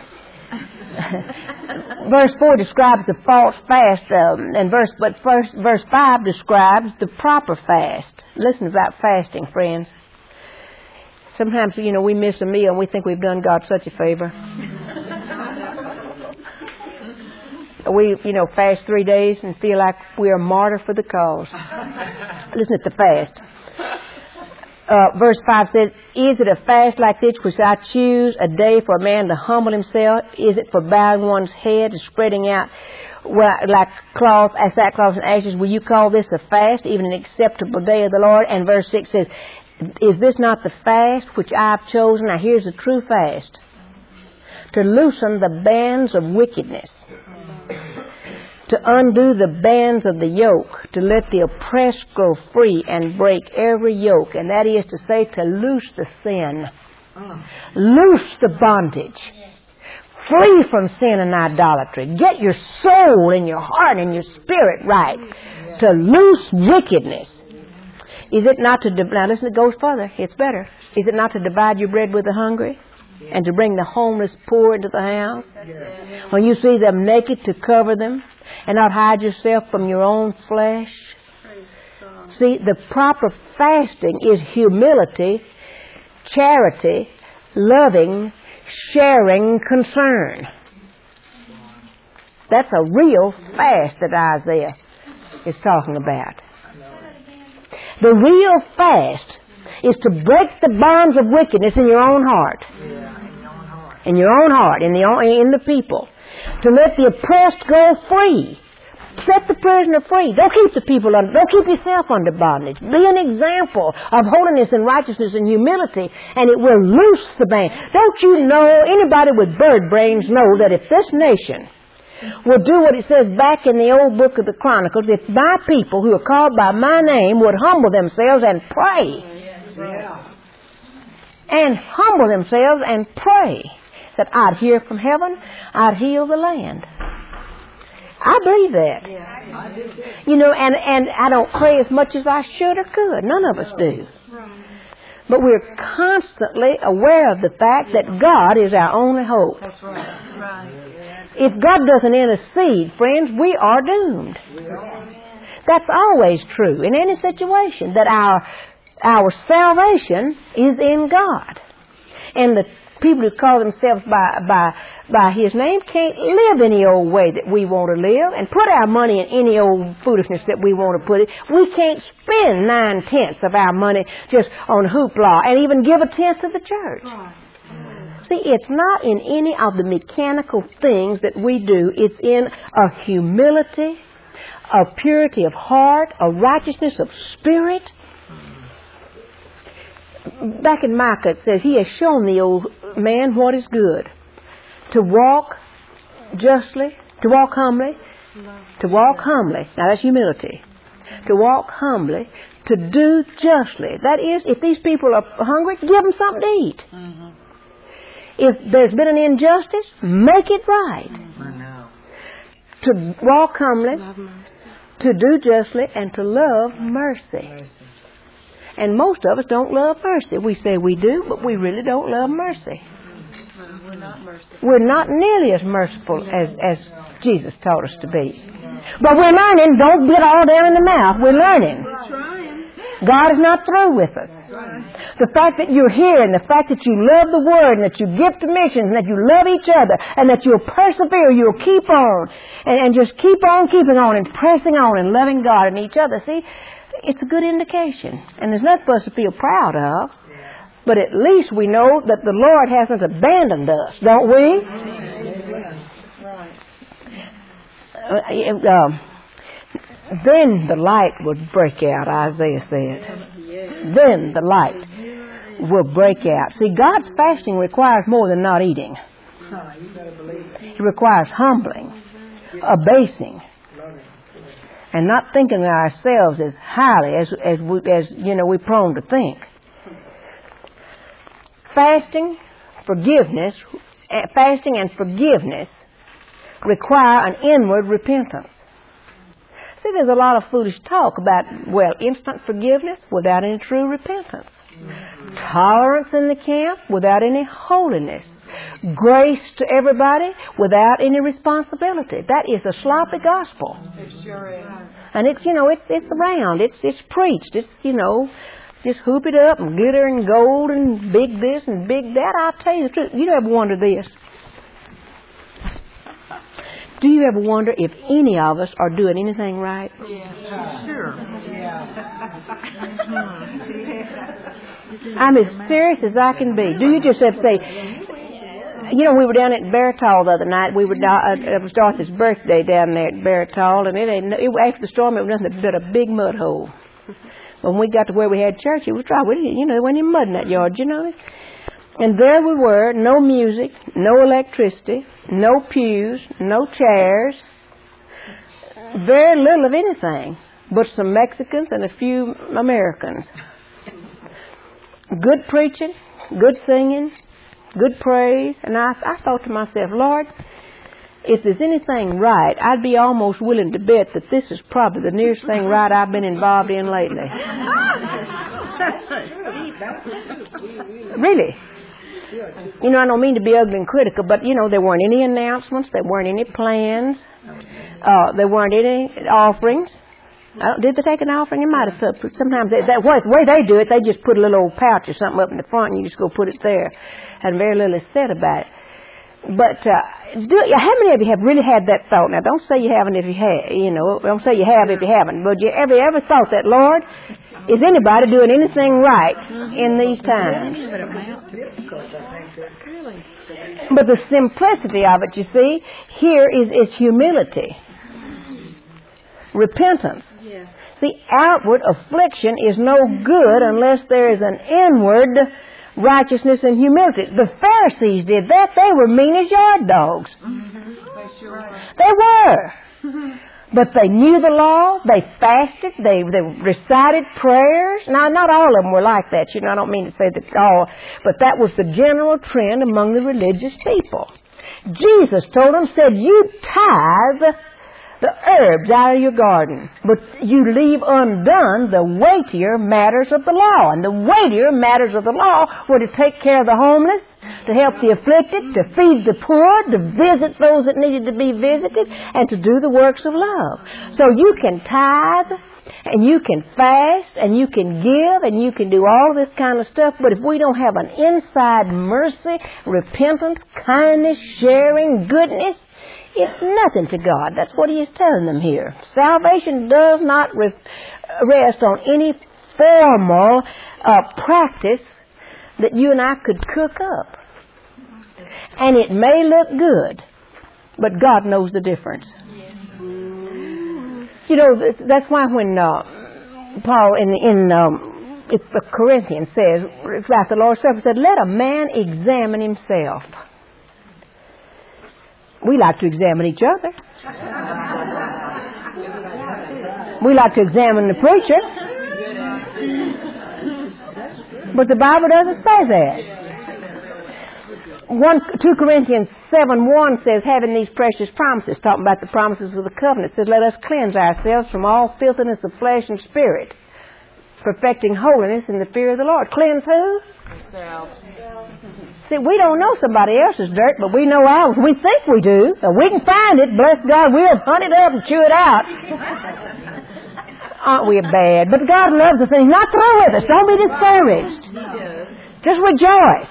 Verse 4 describes the false fast, and verse 5 describes the proper fast. Listen about fasting, friends. Sometimes, you know, we miss a meal and we think we've done God such a favor. We, you know, fast 3 days and feel like we're a martyr for the cause. Listen at the fast. Verse 5 says, is it a fast like this which I choose, a day for a man to humble himself? Is it for bowing one's head and spreading out like cloth, sackcloth and ashes? Will you call this a fast, even an acceptable day of the Lord? And verse 6 says, is this not the fast which I've chosen? Now here's the true fast. To loosen the bands of wickedness, to undo the bands of the yoke, to let the oppressed go free and break every yoke. And that is to say, to loose the sin. Loose the bondage. Flee from sin and idolatry. Get your soul and your heart and your spirit right. To loose wickedness. Is it not to... Now listen, it goes further. It's better. Is it not to divide your bread with the hungry? And to bring the homeless poor into the house? When you see them naked, to cover them? And not hide yourself from your own flesh? See, the proper fasting is humility, charity, loving, sharing concern. That's a real fast that Isaiah is talking about. The real fast is to break the bonds of wickedness in your own heart. in your own heart, in the people, to let the oppressed go free. Set the prisoner free. Don't keep the people under, don't keep yourself under bondage. Be an example of holiness and righteousness and humility, and it will loose the band. Don't you know, anybody with bird brains know that if this nation will do what it says back in the old book of the Chronicles, if my people who are called by my name would humble themselves and pray, and humble themselves and pray, that I'd hear from heaven, I'd heal the land. I believe that. You know, and I don't pray as much as I should or could. None of us do. But we're constantly aware of the fact that God is our only hope. That's right. If God doesn't intercede, friends, we are doomed. That's always true in any situation, that our salvation is in God. And the people who call themselves by His name can't live any old way that we want to live and put our money in any old foolishness that we want to put it. We can't spend 9/10 of our money just on hoopla and even give 1/10 of the church. See, it's not in any of the mechanical things that we do. It's in a humility, a purity of heart, a righteousness of spirit. Back in Micah it says, He has shown the old man what is good. To walk justly, to walk humbly, to walk humbly. Now that's humility. To walk humbly, to do justly. That is, if these people are hungry, give them something to eat. If there's been an injustice, make it right. To walk humbly, to do justly, and to love mercy. And most of us don't love mercy. We say we do, but we really don't love mercy. We're not nearly as merciful as Jesus taught us to be. But we're learning. Don't get all down in the mouth. We're learning. God is not through with us. The fact that you're here and the fact that you love the Word and that you give to missions and that you love each other and that you'll persevere, you'll keep on and just keep on keeping on and pressing on and loving God and each other. See, it's a good indication. And there's nothing for us to feel proud of. But at least we know that the Lord hasn't abandoned us, don't we? Then the light would break out, Isaiah said. Then the light will break out. See, God's fasting requires more than not eating. It requires humbling, abasing, and not thinking of ourselves as highly as we're prone to think. Fasting and forgiveness require an inward repentance. See, there's a lot of foolish talk about, instant forgiveness without any true repentance. Tolerance in the camp without any holiness. Grace to everybody without any responsibility. That is a sloppy gospel. It sure is. And it's around. It's preached. Just hoop it up and glitter and gold and big this and big that. I'll tell you the truth. You ever wonder this? Do you ever wonder if any of us are doing anything right? Yeah, sure. I'm as serious as I can be. Do you just have to say, we were down at Baratol the other night. It was Dorothy's birthday down there at Baratol, and after the storm, it was nothing but a big mud hole. When we got to where we had church, it was dry. There wasn't any mud in that yard, And there we were, no music, no electricity, no pews, no chairs, very little of anything, but some Mexicans and a few Americans. Good preaching, good singing, good praise, and I thought to myself, Lord, if there's anything right, I'd be almost willing to bet that this is probably the nearest thing right I've been involved in lately. Really. I don't mean to be ugly and critical, but, there weren't any announcements, there weren't any plans, there weren't any offerings. Did they take an offering? It might have. Sometimes, the way they do it, they just put a little old pouch or something up in the front and you just go put it there. And very little is said about it. But How many of you have really had that thought? Now, don't say you haven't if you have. Don't say you have if you haven't. But you ever thought that, Lord, is anybody doing anything right in these times? But the simplicity of it, you see, here is humility, repentance. See, outward affliction is no good unless there is an inward righteousness and humility. The Pharisees did that. They were mean as yard dogs. They were. But they knew the law. They fasted. They recited prayers. Now, not all of them were like that. I don't mean to say that all, but that was the general trend among the religious people. Jesus told them, said, you tithe the herbs out of your garden, but you leave undone the weightier matters of the law. And the weightier matters of the law were to take care of the homeless, to help the afflicted, to feed the poor, to visit those that needed to be visited, and to do the works of love. So you can tithe, and you can fast, and you can give, and you can do all this kind of stuff, but if we don't have an inside mercy, repentance, kindness, sharing, goodness, it's nothing to God. That's what He is telling them here. Salvation does not rest on any formal practice that you and I could cook up. And it may look good, but God knows the difference. That's why when Paul in Corinthians says, about the Lord's Supper, said, let a man examine himself. We like to examine each other. We like to examine the preacher. But the Bible doesn't say that. 2 Corinthians 7:1 says, having these precious promises, talking about the promises of the covenant, says, let us cleanse ourselves from all filthiness of flesh and spirit, perfecting holiness in the fear of the Lord. Cleanse who? See, we don't know somebody else's dirt, but we know ours. We think we do. So we can find it. Bless God, we'll hunt it up and chew it out. Aren't we bad? But God loves us and He's not through with us. Don't be discouraged. Just rejoice.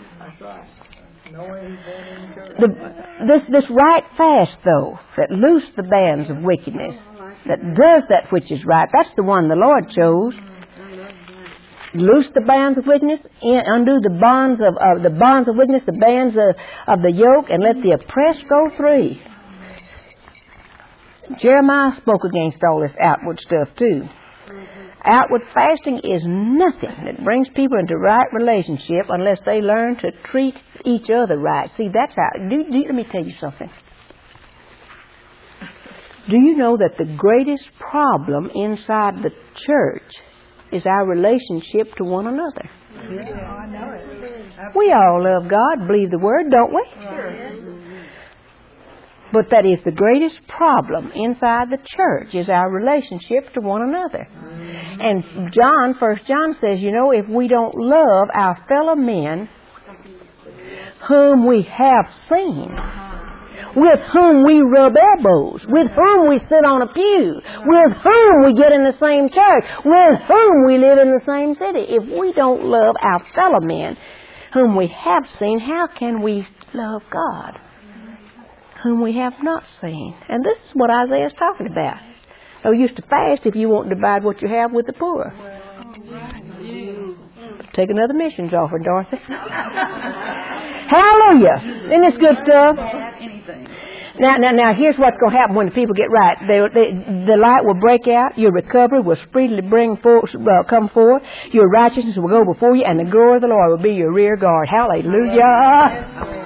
This right fast, though, that loose the bands of wickedness, that does that which is right, that's the one the Lord chose. Loose the bands of wickedness, undo the bonds of wickedness, the bands of the yoke, and let the oppressed go free. Jeremiah spoke against all this outward stuff too. Outward fasting is nothing that brings people into right relationship unless they learn to treat each other right. See, that's how. Let me tell you something. Do you know that the greatest problem inside the church is our relationship to one another? Yeah, I know it. We all love God, believe the Word, don't we? Sure. But that is the greatest problem inside the church, is our relationship to one another. And 1 John says, if we don't love our fellow men whom we have seen, with whom we rub elbows, with whom we sit on a pew, with whom we get in the same church, with whom we live in the same city. If we don't love our fellow men whom we have seen, how can we love God whom we have not seen? And this is what Isaiah is talking about. So you used to fast if you want to divide what you have with the poor. Take another missions offer, Dorothy. Hallelujah. Isn't this good stuff? Now, here's what's going to happen when the people get right. The light will break out. Your recovery will speedily come forth. Your righteousness will go before you, and the glory of the Lord will be your rear guard. Hallelujah.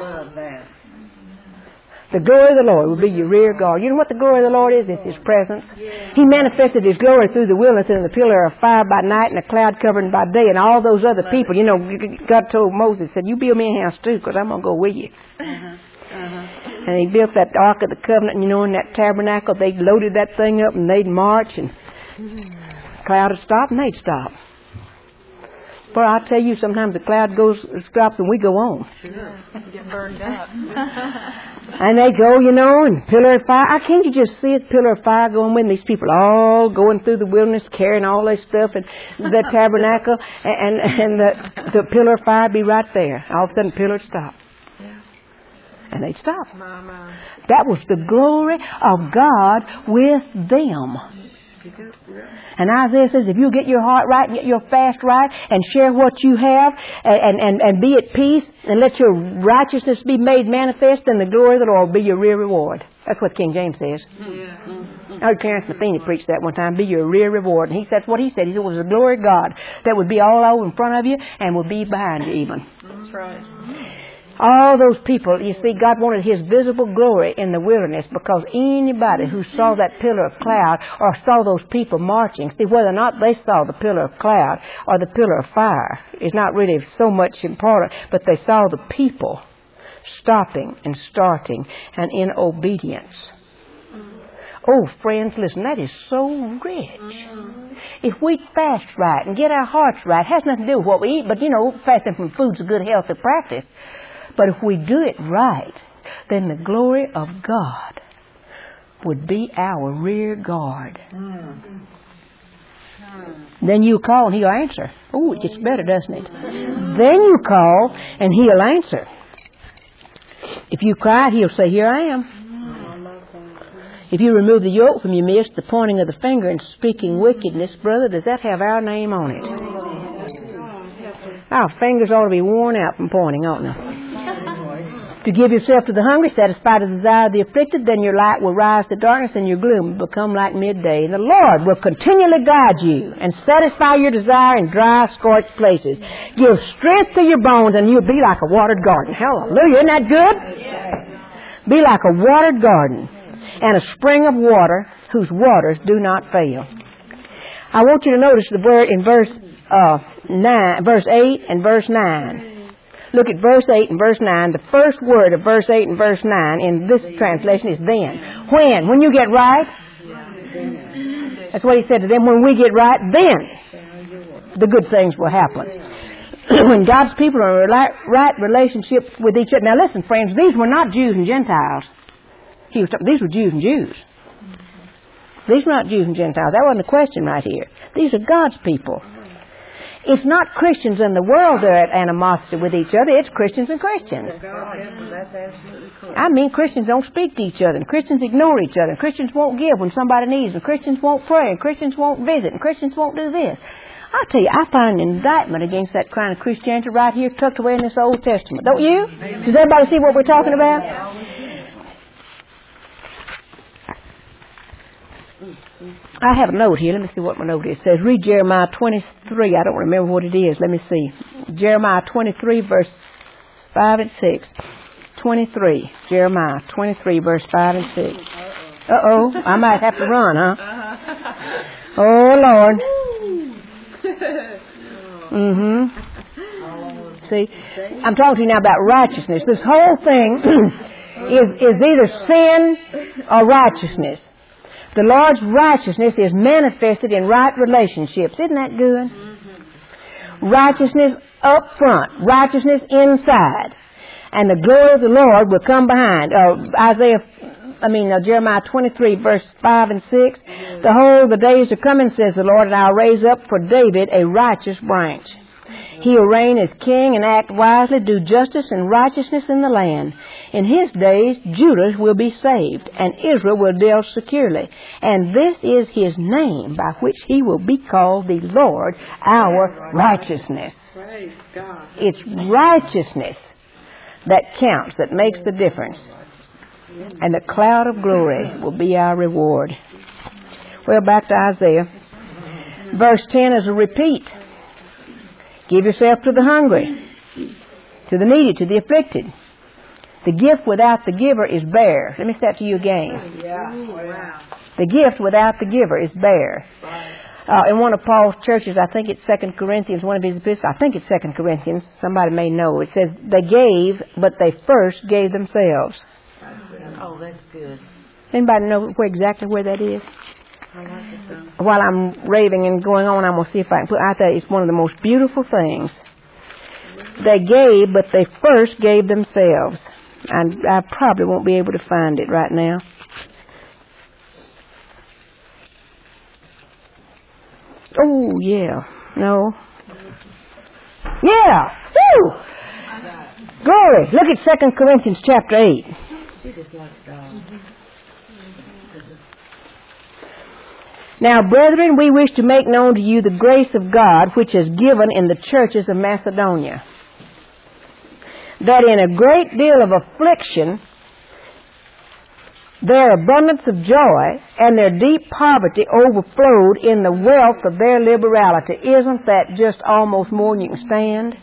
The glory of the Lord will be your rear guard. You know what the glory of the Lord is? It's His presence. He manifested His glory through the wilderness in the pillar of fire by night and a cloud covering by day, and all those other people. God told Moses, said, you build me a house too, because I'm going to go with you. And He built that Ark of the Covenant, in that tabernacle. They loaded that thing up and they'd march, and the cloud would stop and they'd stop. But I'll tell you, sometimes the cloud stops and we go on. Sure. Get burned up. And they go, and pillar of fire. Can't you just see it, pillar of fire going with these people all going through the wilderness, carrying all this stuff, and the tabernacle, and the pillar of fire be right there. All of a sudden, the pillar would stop. And they'd stop. That was the glory of God with them. And Isaiah says, if you get your heart right and get your fast right and share what you have and be at peace and let your righteousness be made manifest, then the glory of the Lord will be your real reward. That's what King James says. I heard Terence Matheny preach that one time, be your real reward. And that's what he said. He said it was the glory of God that would be all over in front of you and would be behind you even. That's right. All those people, you see, God wanted His visible glory in the wilderness because anybody who saw that pillar of cloud or saw those people marching, see, whether or not they saw the pillar of cloud or the pillar of fire is not really so much important, but they saw the people stopping and starting and in obedience. Oh, friends, listen, that is so rich. If we fast right and get our hearts right, it has nothing to do with what we eat, but, fasting from food's a good, healthy practice. But if we do it right, then the glory of God would be our rear guard. Then you call and He'll answer. Oh, it gets better, doesn't it? Then you call and He'll answer. If you cry, He'll say, here I am. If you remove the yoke from your midst, the pointing of the finger and speaking wickedness, brother, does that have our name on it? Our fingers ought to be worn out from pointing, oughtn't they? To give yourself to the hungry, satisfy the desire of the afflicted, then your light will rise to darkness and your gloom will become like midday. And the Lord will continually guide you and satisfy your desire in dry, scorched places. Give strength to your bones and you'll be like a watered garden. Hallelujah. Isn't that good? Be like a watered garden and a spring of water whose waters do not fail. I want you to notice the word in verse 8 and verse 9. Look at verse 8 and verse 9. The first word of verse 8 and verse 9 in this translation is then. When? When you get right? That's what he said to them. When we get right, then the good things will happen. When God's people are in right relationship with each other. Now listen, friends, these were not Jews and Gentiles. These were Jews and Jews. These were not Jews and Gentiles. That wasn't the question right here. These are God's people. It's not Christians in the world that are at animosity with each other. It's Christians and Christians. I mean, Christians don't speak to each other, and Christians ignore each other, and Christians won't give when somebody needs, and Christians won't pray, and Christians won't visit, and Christians won't do this. I'll tell you, I find an indictment against that kind of Christianity right here tucked away in this Old Testament. Don't you? Does everybody see what we're talking about? I have a note here. Let me see what my note is. It says, read Jeremiah 23. I don't remember what it is. Let me see. Jeremiah 23, verse 5 and 6. 23. Jeremiah 23, verse 5 and 6. Uh-oh. I might have to run, huh? Oh, Lord. See, I'm talking to you now about righteousness. This whole thing is either sin or righteousness. The Lord's righteousness is manifested in right relationships. Isn't that good? Righteousness up front. Righteousness inside. And the glory of the Lord will come behind. Jeremiah 23, verse 5 and 6. The days are coming, says the Lord, and I'll raise up for David a righteous branch. He'll reign as king and act wisely, do justice and righteousness in the land. In his days, Judah will be saved, and Israel will dwell securely. And this is his name by which he will be called the Lord, our righteousness. Praise God. It's righteousness that counts, that makes the difference. And the cloud of glory will be our reward. Well, back to Isaiah. Verse 10 is a repeat. Give yourself to the hungry, to the needy, to the afflicted. The gift without the giver is bare. Let me say that to you again. The gift without the giver is bare. In one of Paul's churches, I think it's 2 Corinthians, one of his epistles, I think it's 2 Corinthians, somebody may know. It says, they gave, but they first gave themselves. Oh, that's good. Anybody know exactly where that is? While I'm raving and going on, I'm going to see if I can put out there. It's one of the most beautiful things. They gave, but they first gave themselves. And I probably won't be able to find it right now. Oh, yeah. No. Yeah. Woo! Glory. Look at 2 Corinthians chapter 8. She just likes God. Now, brethren, we wish to make known to you the grace of God which is given in the churches of Macedonia, that in a great deal of affliction their abundance of joy and their deep poverty overflowed in the wealth of their liberality. Isn't that just almost more than you can stand?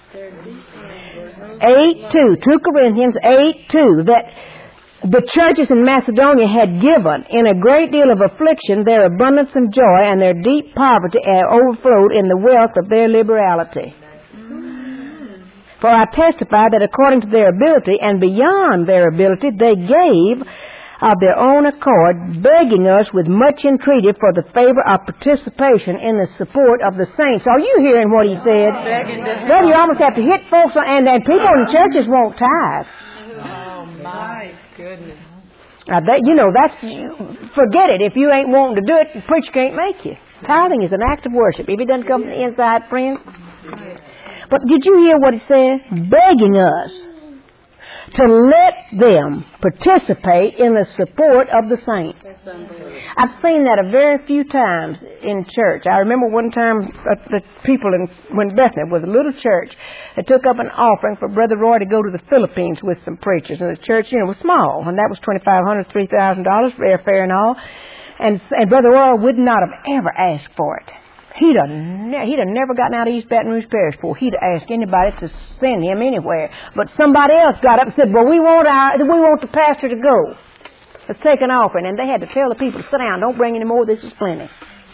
8:2, 2 Corinthians 8:2, that the churches in Macedonia had given in a great deal of affliction their abundance of joy and their deep poverty overflowed in the wealth of their liberality. For I testify that according to their ability and beyond their ability they gave of their own accord, begging us with much entreaty for the favor of participation in the support of the saints. Are you hearing what he said? Well, you almost have to hit folks, and people in churches won't tithe. Oh, my goodness. Now, forget it. If you ain't wanting to do it, the preacher can't make you. Tithing is an act of worship. If it doesn't come from the inside, friends. But did you hear what it said? Begging us to let them participate in the support of the saints. I've seen that a very few times in church. I remember one time the people when Bethany was a little church, they took up an offering for Brother Roy to go to the Philippines with some preachers. And the church, was small, and that was $2,500, $3,000 for airfare and all. And Brother Roy would not have ever asked for it. He'd have never gotten out of East Baton Rouge Parish before. He'd have asked anybody to send him anywhere. But somebody else got up and said, well, we want the pastor to go. Let's take an offering. And they had to tell the people to sit down. Don't bring any more. This is plenty.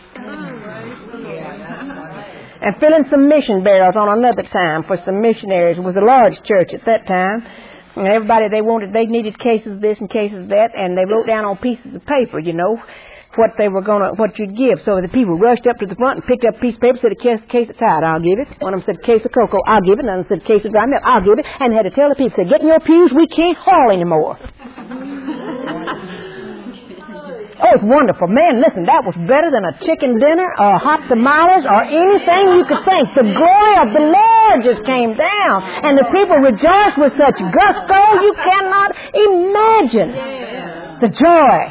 And fill in some mission barrels on another time for some missionaries. It was a large church at that time. And everybody they needed cases of this and cases of that. And they wrote down on pieces of paper, what you'd give. So the people rushed up to the front and picked up a piece of paper, said a case of tide, I'll give it. One of them said case of cocoa, I'll give it. Another said case of dry milk, I'll give it. And had to tell the people, said, get in your pews, we can't haul anymore. Oh, it's wonderful. Man, listen, that was better than a chicken dinner or hot tamales or anything you could think. The glory of the Lord just came down. And the people rejoiced with such gusto you cannot imagine. The joy.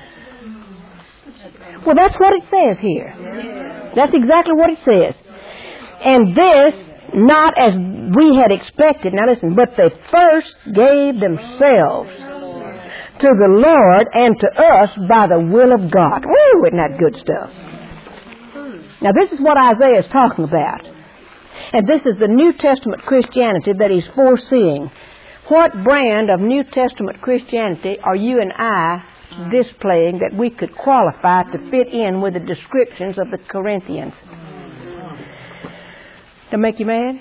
Well, that's what it says here. That's exactly what it says. And this, not as we had expected. Now listen, but they first gave themselves to the Lord and to us by the will of God. Woo, isn't that good stuff? Now this is what Isaiah is talking about. And this is the New Testament Christianity that he's foreseeing. What brand of New Testament Christianity are you and I displaying that we could qualify to fit in with the descriptions of the Corinthians? To make you mad?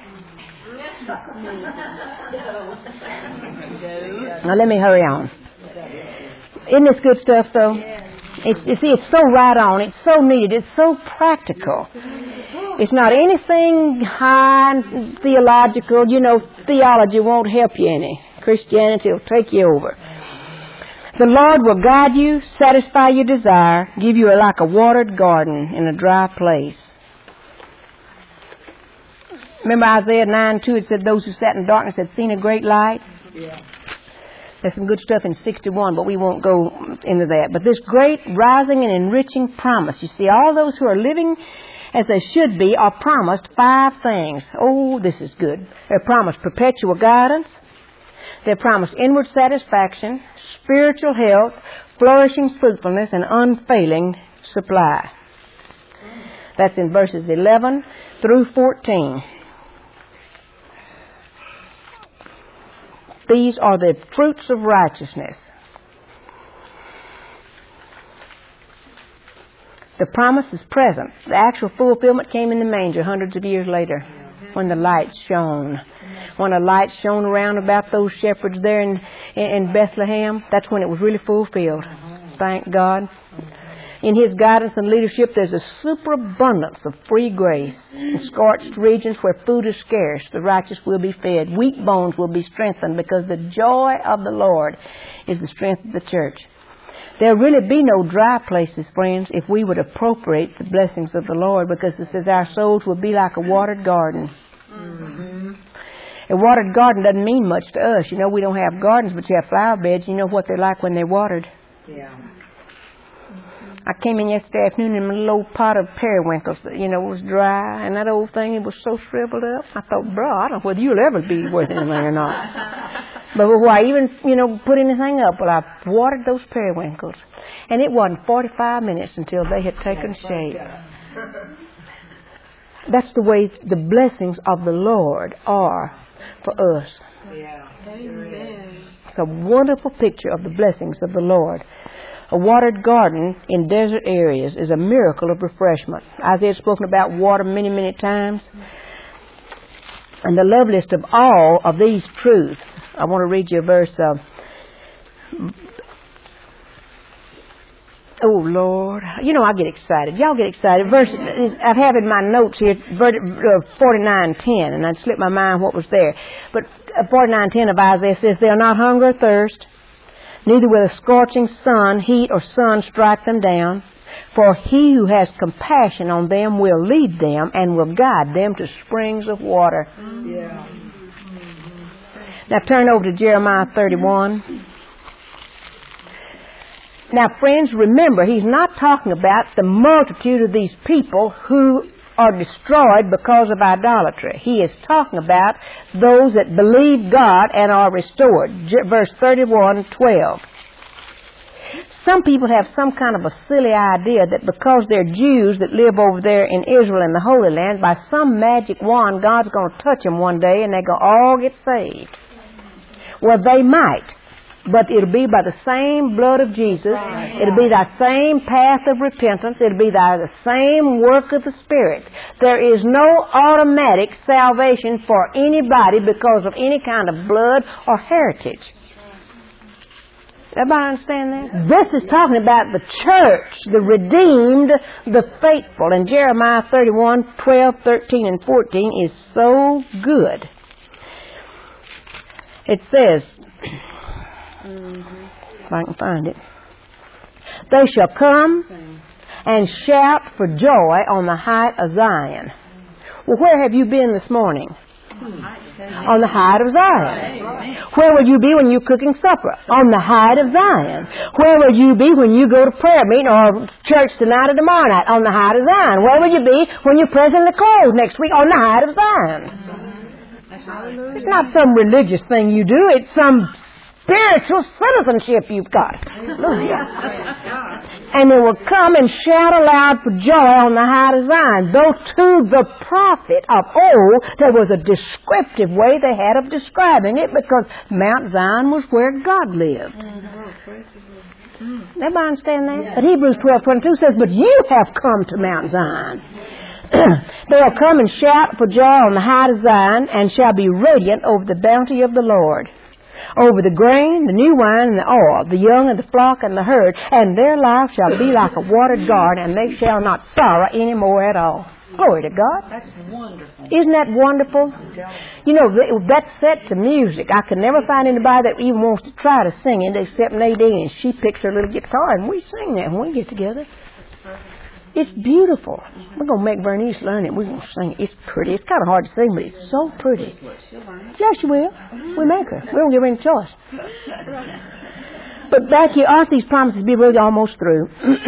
Now let me hurry on. Isn't this good stuff though? It's so right on. It's so needed. It's so practical. It's not anything high and theological. Theology won't help you any. Christianity will take you over. The Lord will guide you, satisfy your desire, give you like a watered garden in a dry place. Remember Isaiah 9:2, it said, those who sat in darkness had seen a great light? Yeah. There's some good stuff in 61, but we won't go into that. But this great rising and enriching promise, you see, all those who are living as they should be are promised 5 things. Oh, this is good. They're promised perpetual guidance. They're promised inward satisfaction, spiritual health, flourishing fruitfulness, and unfailing supply. That's in verses 11 through 14. These are the fruits of righteousness. The promise is present. The actual fulfillment came in the manger hundreds of years later when the lights shone. When a light shone around about those shepherds there in Bethlehem, that's when it was really fulfilled. Thank God. In His guidance and leadership, there's a superabundance of free grace. In scorched regions where food is scarce, the righteous will be fed. Weak bones will be strengthened because the joy of the Lord is the strength of the church. There'll really be no dry places, friends, if we would appropriate the blessings of the Lord, because it says our souls will be like a watered garden. Mm-hmm. A watered garden doesn't mean much to us. You know, we don't have gardens, but you have flower beds. You know what they're like when they're watered. Yeah. I came in yesterday afternoon and my little old pot of periwinkles, you know, was dry, and that old thing, it was so shriveled up. I thought, bro, I don't know whether you'll ever be worth anything or not. But before I even, you know, put anything up, well, I watered those periwinkles. And it wasn't 45 minutes until they had taken shape. That's the way the blessings of the Lord are for us. Yeah. Amen. It's a wonderful picture of the blessings of the Lord. A watered garden in desert areas is a miracle of refreshment. Isaiah had spoken about water many, many times. And the loveliest of all of these truths, I want to read you a verse of, oh, Lord. You know, I get excited. Y'all get excited. Verse, I have in my notes here, 49:10, and I'd slipped my mind what was there. But 49:10 of Isaiah says, they'll not hunger or thirst, neither will a scorching sun, heat, or sun strike them down. For he who has compassion on them will lead them and will guide them to springs of water. Yeah. Now turn over to Jeremiah 31. Now, friends, remember, he's not talking about the multitude of these people who are destroyed because of idolatry. He is talking about those that believe God and are restored. Verse 31:12. Some people have some kind of a silly idea that because they're Jews that live over there in Israel in the Holy Land, by some magic wand, God's going to touch them one day and they're going to all get saved. Well, they might. But it'll be by the same blood of Jesus. It'll be that same path of repentance. It'll be the same work of the Spirit. There is no automatic salvation for anybody because of any kind of blood or heritage. Everybody understand that? This is talking about the church, the redeemed, the faithful. And Jeremiah 31:12, 13, and 14 is so good. It says, if I can find it, they shall come and shout for joy on the height of Zion. Well, where have you been this morning? On the height of Zion. Where will you be when you're cooking supper? On the height of Zion. Where will you be when you go to prayer meeting or church tonight or tomorrow night? On the height of Zion. Where will you be when you're pressing the clothes next week? On the height of Zion. It's not some religious thing you do. It's some spiritual citizenship you've got. And they will come and shout aloud for joy on the height of Zion. Though to the prophet of old, there was a descriptive way they had of describing it because Mount Zion was where God lived. Everybody understand that? But Hebrews 12:22 says, but you have come to Mount Zion. They'll come and shout for joy on the height of Zion and shall be radiant over the bounty of the Lord. Over the grain, the new wine, and the oil, the young and the flock and the herd, and their life shall be like a watered garden, and they shall not sorrow any more at all. Glory to God. That's wonderful. Isn't that wonderful? You know, that's set to music. I could never find anybody that even wants to try to sing it except Nadine. She picks her little guitar, and we sing that when we get together. It's beautiful. We're going to make Bernice learn it. We're going to sing it. It's pretty. It's kind of hard to sing, but it's so pretty. Yes, she will. We make her. We don't give her any choice. But back here, aren't these promises be really almost through?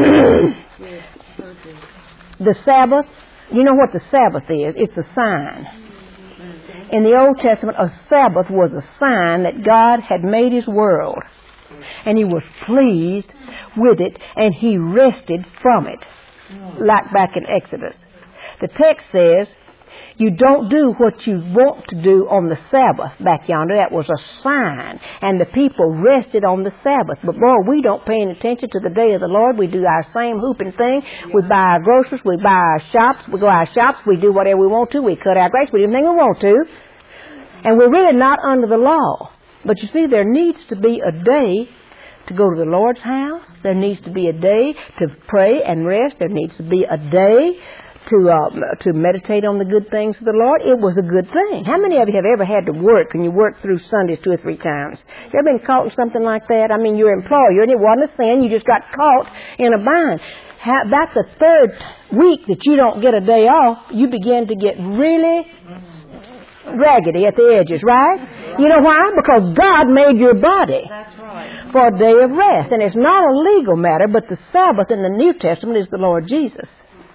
The Sabbath, you know what the Sabbath is? It's a sign. In the Old Testament, a Sabbath was a sign that God had made His world. And He was pleased with it, and He rested from it. Like back in Exodus. The text says, you don't do what you want to do on the Sabbath back yonder. That was a sign. And the people rested on the Sabbath. But boy, we don't pay any attention to the day of the Lord. We do our same hooping thing. We buy our groceries. We buy our shops. We go to our shops. We do whatever we want to. We cut our grapes. We do anything we want to. And we're really not under the law. But you see, there needs to be a day to go to the Lord's house. There needs to be a day to pray and rest. There needs to be a day to meditate on the good things of the Lord. It was a good thing. How many of you have ever had to work and you worked through Sundays 2 or 3 times? You ever been caught in something like that? I mean, you're an employer and it wasn't a sin. You just got caught in a bind. About the 3rd week that you don't get a day off, you begin to get really raggedy at the edges, right? You know why? Because God made your body for a day of rest. And it's not a legal matter, but the Sabbath in the New Testament is the Lord Jesus.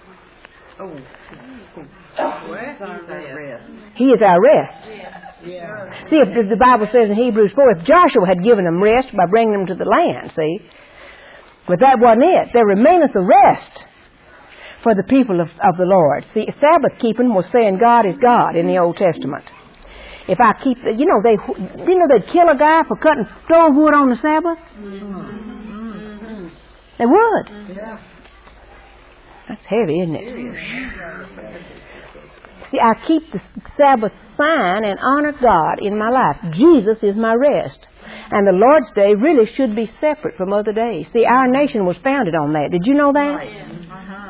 He is our rest. See, if the Bible says in Hebrews 4, if Joshua had given them rest by bringing them to the land, see? But that wasn't it. There remaineth a rest for the people of the Lord. See, Sabbath keeping was saying God is God in the Old Testament. If I keep, they'd kill a guy for throwing wood on the Sabbath? They would. That's heavy, isn't it? See, I keep the Sabbath sign and honor God in my life. Jesus is my rest. And the Lord's Day really should be separate from other days. See, our nation was founded on that. Did you know that?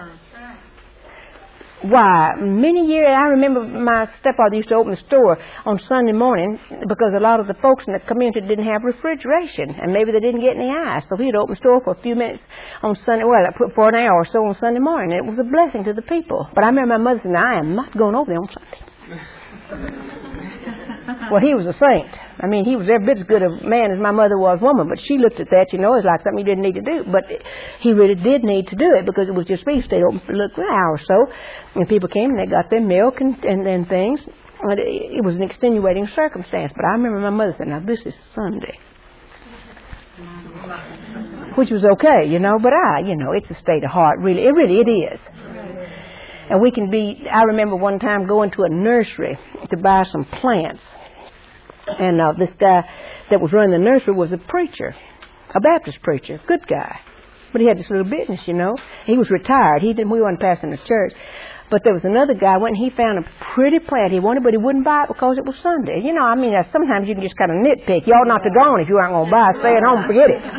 Why, many years, I remember my stepfather used to open the store on Sunday morning because a lot of the folks in the community didn't have refrigeration and maybe they didn't get any ice. So he'd open the store for a few minutes on Sunday, for an hour or so on Sunday morning. It was a blessing to the people. But I remember my mother saying, I am not going over there on Sunday. Well, he was a saint. I mean, he was every bit as good a man as my mother was woman, but she looked at that, as like something he didn't need to do. But he really did need to do it because it was just feast. Stayed open for an hour or so, and people came and they got their milk and things. And it was an extenuating circumstance. But I remember my mother saying, now this is Sunday. Which was okay, but it's a state of heart, really. It is. And we can be, I remember one time going to a nursery to buy some plants. And this guy that was running the nursery was a preacher, a Baptist preacher, good guy. But he had this little business, He was retired. We weren't passing the church. But there was another guy, went and he found a pretty plant he wanted, but he wouldn't buy it because it was Sunday. Sometimes you can just kind of nitpick. You ought not to go on if you aren't going to buy it. Stay at home and forget it.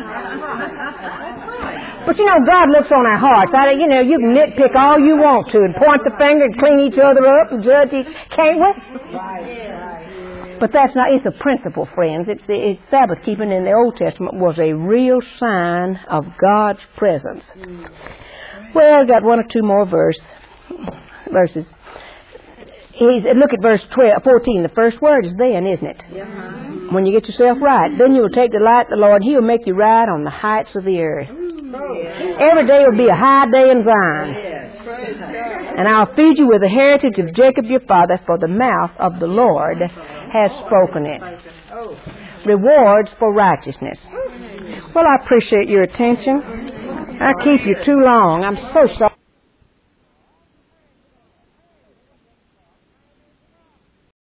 But God looks on our hearts. You can nitpick all you want to and point the finger and clean each other up and judge each. Can't we? But that's not, it's a principle, friends. It's Sabbath keeping in the Old Testament was a real sign of God's presence. Well, I've got one or two more verses. Look at verse 14. The first word is then, isn't it? When you get yourself right, then you will take delight in the Lord. He will make you ride on the heights of the earth. Every day will be a high day in Zion. And I'll feed you with the heritage of Jacob your father, for the mouth of the Lord has spoken it. Rewards for righteousness. Well, I appreciate your attention. I keep you too long. I'm so sorry.